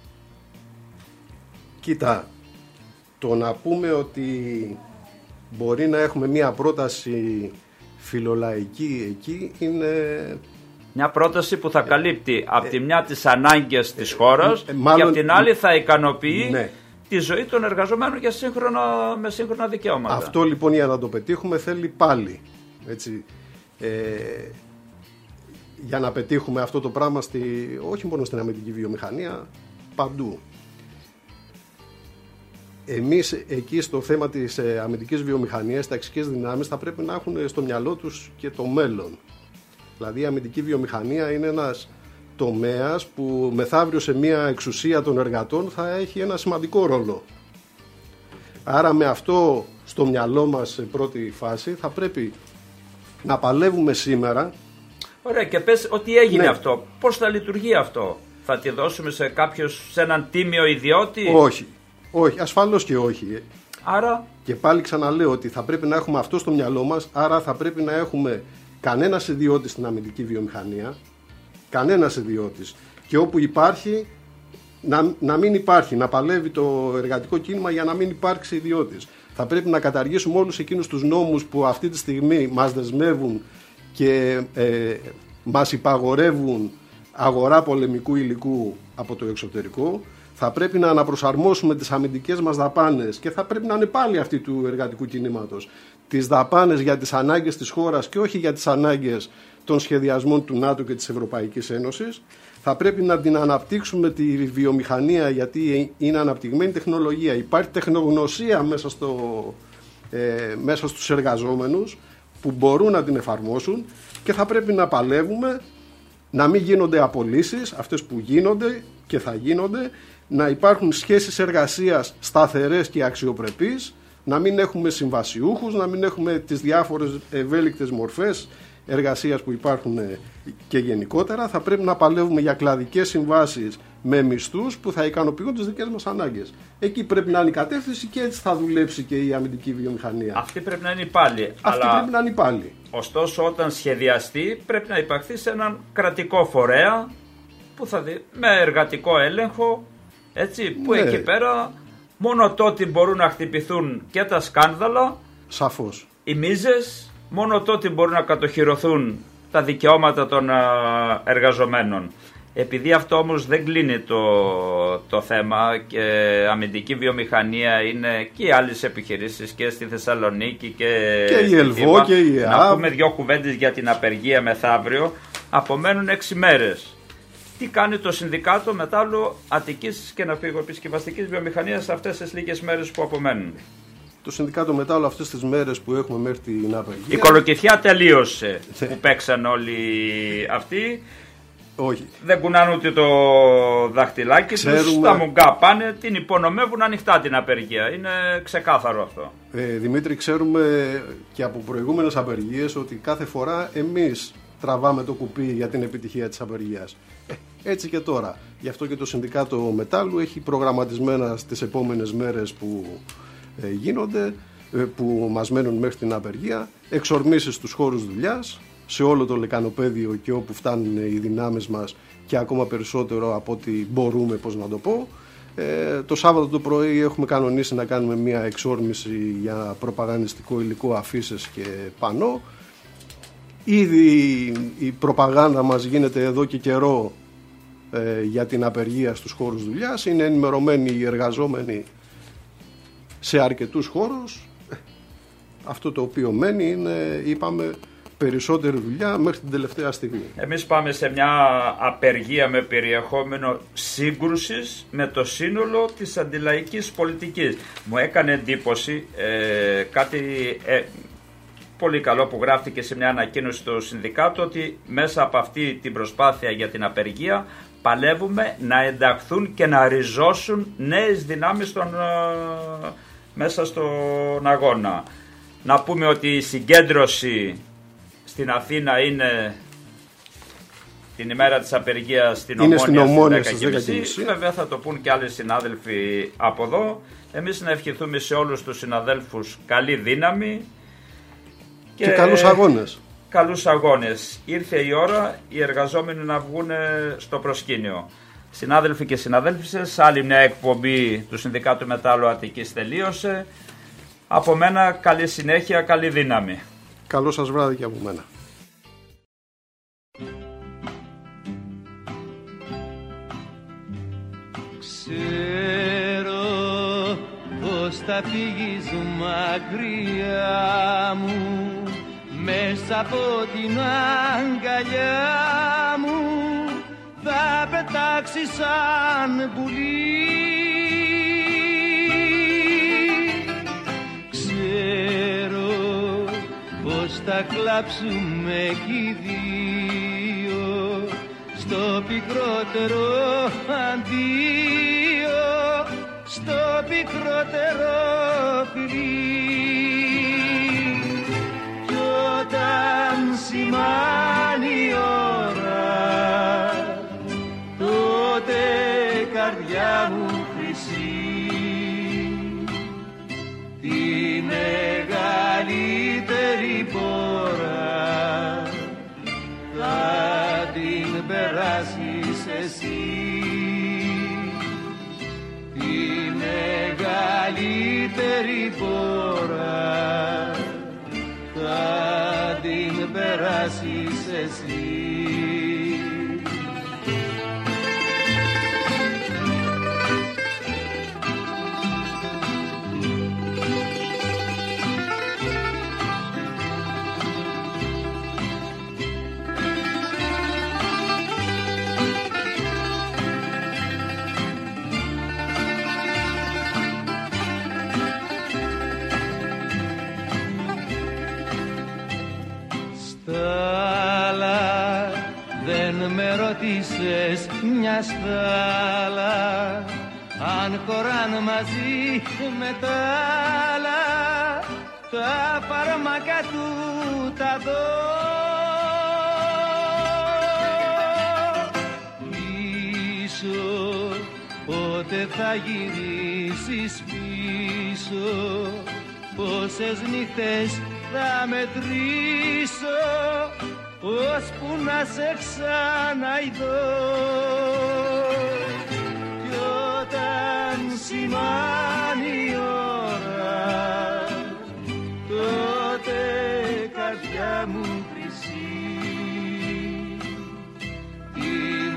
Κοίτα, το να πούμε ότι μπορεί να έχουμε μία πρόταση φιλολαϊκή εκεί είναι... Μια πρόταση που θα καλύπτει από τη μια τις ανάγκες της χώρας ε, μάλλον, και από την άλλη θα ικανοποιεί ναι. τη ζωή των εργαζομένων για σύγχρονα, με σύγχρονα δικαιώματα. Αυτό λοιπόν για να το πετύχουμε θέλει πάλι, έτσι, ε, για να πετύχουμε αυτό το πράγμα στη, όχι μόνο στην αμυντική βιομηχανία, παντού. Εμείς εκεί στο θέμα της ε, αμυντικής βιομηχανίας, τα ταξικές δυνάμεις θα πρέπει να έχουν στο μυαλό τους και το μέλλον. Δηλαδή η αμυντική βιομηχανία είναι ένας τομέας που μεθαύριο σε μια εξουσία των εργατών θα έχει ένα σημαντικό ρόλο. Άρα με αυτό στο μυαλό μας σε πρώτη φάση θα πρέπει να παλεύουμε σήμερα. Ωραία, και πες ότι έγινε ναι. αυτό. Πώς θα λειτουργεί αυτό? Θα τη δώσουμε σε κάποιος, σε έναν τίμιο ιδιώτη? Όχι, όχι, ασφαλώς και όχι. Άρα... Και πάλι ξαναλέω ότι θα πρέπει να έχουμε αυτό στο μυαλό μας, άρα θα πρέπει να έχουμε κανένας ιδιώτης στην αμυντική βιομηχανία, κανένας ιδιώτης. Και όπου υπάρχει, να, να μην υπάρχει, να παλεύει το εργατικό κίνημα για να μην υπάρξει ιδιώτης. Θα πρέπει να καταργήσουμε όλους εκείνους τους νόμους που αυτή τη στιγμή μας δεσμεύουν και ε, μας υπαγορεύουν αγορά πολεμικού υλικού από το εξωτερικό. Θα πρέπει να αναπροσαρμόσουμε τις αμυντικές μας δαπάνες και θα πρέπει να είναι πάλι αυτή του εργατικού κινήματος. Τις δαπάνες για τις ανάγκες της χώρας και όχι για τις ανάγκες των σχεδιασμών του ΝΑΤΟ και της Ευρωπαϊκής Ένωσης. Θα πρέπει να την αναπτύξουμε τη βιομηχανία γιατί είναι αναπτυγμένη τεχνολογία. Υπάρχει τεχνογνωσία μέσα, στο, ε, μέσα στους εργαζόμενους που μπορούν να την εφαρμόσουν και θα πρέπει να παλεύουμε να μην γίνονται απολύσεις, αυτές που γίνονται και θα γίνονται, να υπάρχουν σχέσεις εργασίας σταθερές και αξιοπρεπείς, να μην έχουμε συμβασιούχους, να μην έχουμε τις διάφορες ευέλικτες μορφές εργασίας που υπάρχουν και γενικότερα. Θα πρέπει να παλεύουμε για κλαδικές συμβάσεις με μισθούς που θα ικανοποιούν τις δικές μας ανάγκες. Εκεί πρέπει να είναι η κατεύθυνση και έτσι θα δουλέψει και η αμυντική βιομηχανία. Αυτή πρέπει να είναι η πάλι. Αυτή αλλά... πρέπει να είναι η πάλι. Ωστόσο, όταν σχεδιαστεί, πρέπει να υπαχθεί σε έναν κρατικό φορέα που θα δει, με εργατικό έλεγχο, έτσι, που ναι. εκεί πέρα μόνο τότε μπορούν να χτυπηθούν και τα σκάνδαλα. Σαφώς. Οι μίζες, μόνο τότε μπορούν να κατοχυρωθούν τα δικαιώματα των εργαζομένων. Επειδή αυτό όμως δεν κλείνει το, το θέμα και αμυντική βιομηχανία είναι και οι άλλες επιχειρήσεις και στη Θεσσαλονίκη και, και η Ελβό και η ΕΑΒ. Να πούμε δυο κουβέντες για την απεργία μεθαύριο. Απομένουν έξι μέρες. Τι κάνει το Συνδικάτο Μετάλλου Αττικής και Ναυπηγοεπισκευαστικής Βιομηχανίας αυτές τις λίγες μέρες που απομένουν? Το Συνδικάτο Μετάλλου αυτές τις μέρες που έχουμε μέχρι την απεργία... Η κολοκυθιά τελείωσε που παίξαν όλοι αυτοί. Όχι. Δεν κουνάνε ούτε το δαχτυλάκι Ξέρουμε... τους, τα μουγκά πάνε, την υπονομεύουν ανοιχτά την απεργία. Είναι ξεκάθαρο αυτό. Ε, Δημήτρη, ξέρουμε και από προηγούμενες απεργίες ότι κάθε φορά εμείς τραβάμε το κουπί για την επιτυχία της απεργίας. Ε, έτσι και τώρα. Γι' αυτό και το Συνδικάτο Μετάλλου έχει προγραμματισμένα στις επόμενες μέρες που ε, γίνονται, ε, που μας μένουν μέχρι την απεργία, εξορμήσεις στους χώρους δουλειάς, σε όλο το λεκανοπέδιο και όπου φτάνουν οι δυνάμεις μας και ακόμα περισσότερο από ό,τι μπορούμε, πώς να το πω. Ε, το Σάββατο το πρωί έχουμε κανονίσει να κάνουμε μια εξόρμηση για προπαγανδιστικό υλικό, αφίσες και πανό. Ήδη η προπαγάνδα μας γίνεται εδώ και καιρό ε, για την απεργία στους χώρους δουλειάς. Είναι ενημερωμένοι οι εργαζόμενοι σε αρκετούς χώρους. Αυτό το οποίο μένει είναι, είπαμε, περισσότερη δουλειά μέχρι την τελευταία στιγμή. Εμείς πάμε σε μια απεργία με περιεχόμενο σύγκρουσης με το σύνολο της αντιλαϊκής πολιτικής. Μου έκανε εντύπωση ε, κάτι ε, πολύ καλό που γράφτηκε σε μια ανακοίνωση του Συνδικάτου, ότι μέσα από αυτή την προσπάθεια για την απεργία παλεύουμε να ενταχθούν και να ριζώσουν νέες δυνάμεις στον, ε, μέσα στον αγώνα. Να πούμε ότι η συγκέντρωση στην Αθήνα είναι την ημέρα της απεργίας στην Ομόνια στις δέκα και μισή. Βέβαια θα το πούν και άλλοι συνάδελφοι από εδώ. Εμείς να ευχηθούμε σε όλους τους συναδέλφους καλή δύναμη και, και καλούς αγώνες. Καλούς αγώνες. Ήρθε η ώρα οι εργαζόμενοι να βγουν στο προσκήνιο. Συνάδελφοι και συναδέλφισες, άλλη μια εκπομπή του Συνδικάτου Μετάλλου Αττικής τελείωσε. Από μένα καλή συνέχεια, καλή δύναμη. Καλό σας βράδυ και από μένα. Ξέρω πως θα φύγεις μακριά μου, μέσα από την αγκαλιά μου θα πετάξεις σαν πουλί. Ξέρω πως θα κλάψουμε κι οι δύο στο πικρότερο αντίο, στο πικρότερο φιλί. Κι όταν σημάνει η ώρα, τότε καρδιά μου χρυσή, τη μεγαλύτερη πόρα θα την περάσεις εσύ. Τη μεγαλύτερη πόρα θα την περάσεις εσύ. Με ρώτησες μια στάλα αν χωράν μαζί με τα άλλα τα φάρμακα του τα δω. Πίσω πότε θα γυρίσεις πίσω, πόσες νύχτες θα μετρήσω ώσπου να σε ξαναειδώ. Κι όταν σημάνει η ώρα, τότε καρδιά μου χρυσή, τη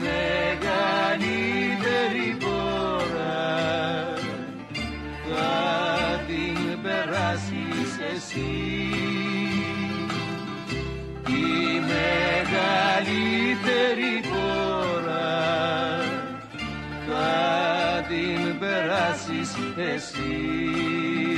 μεγαλύτερη πόρα θα την περάσεις εσύ. Η μεγαλύτερη πόρα θα την περάσεις εσύ.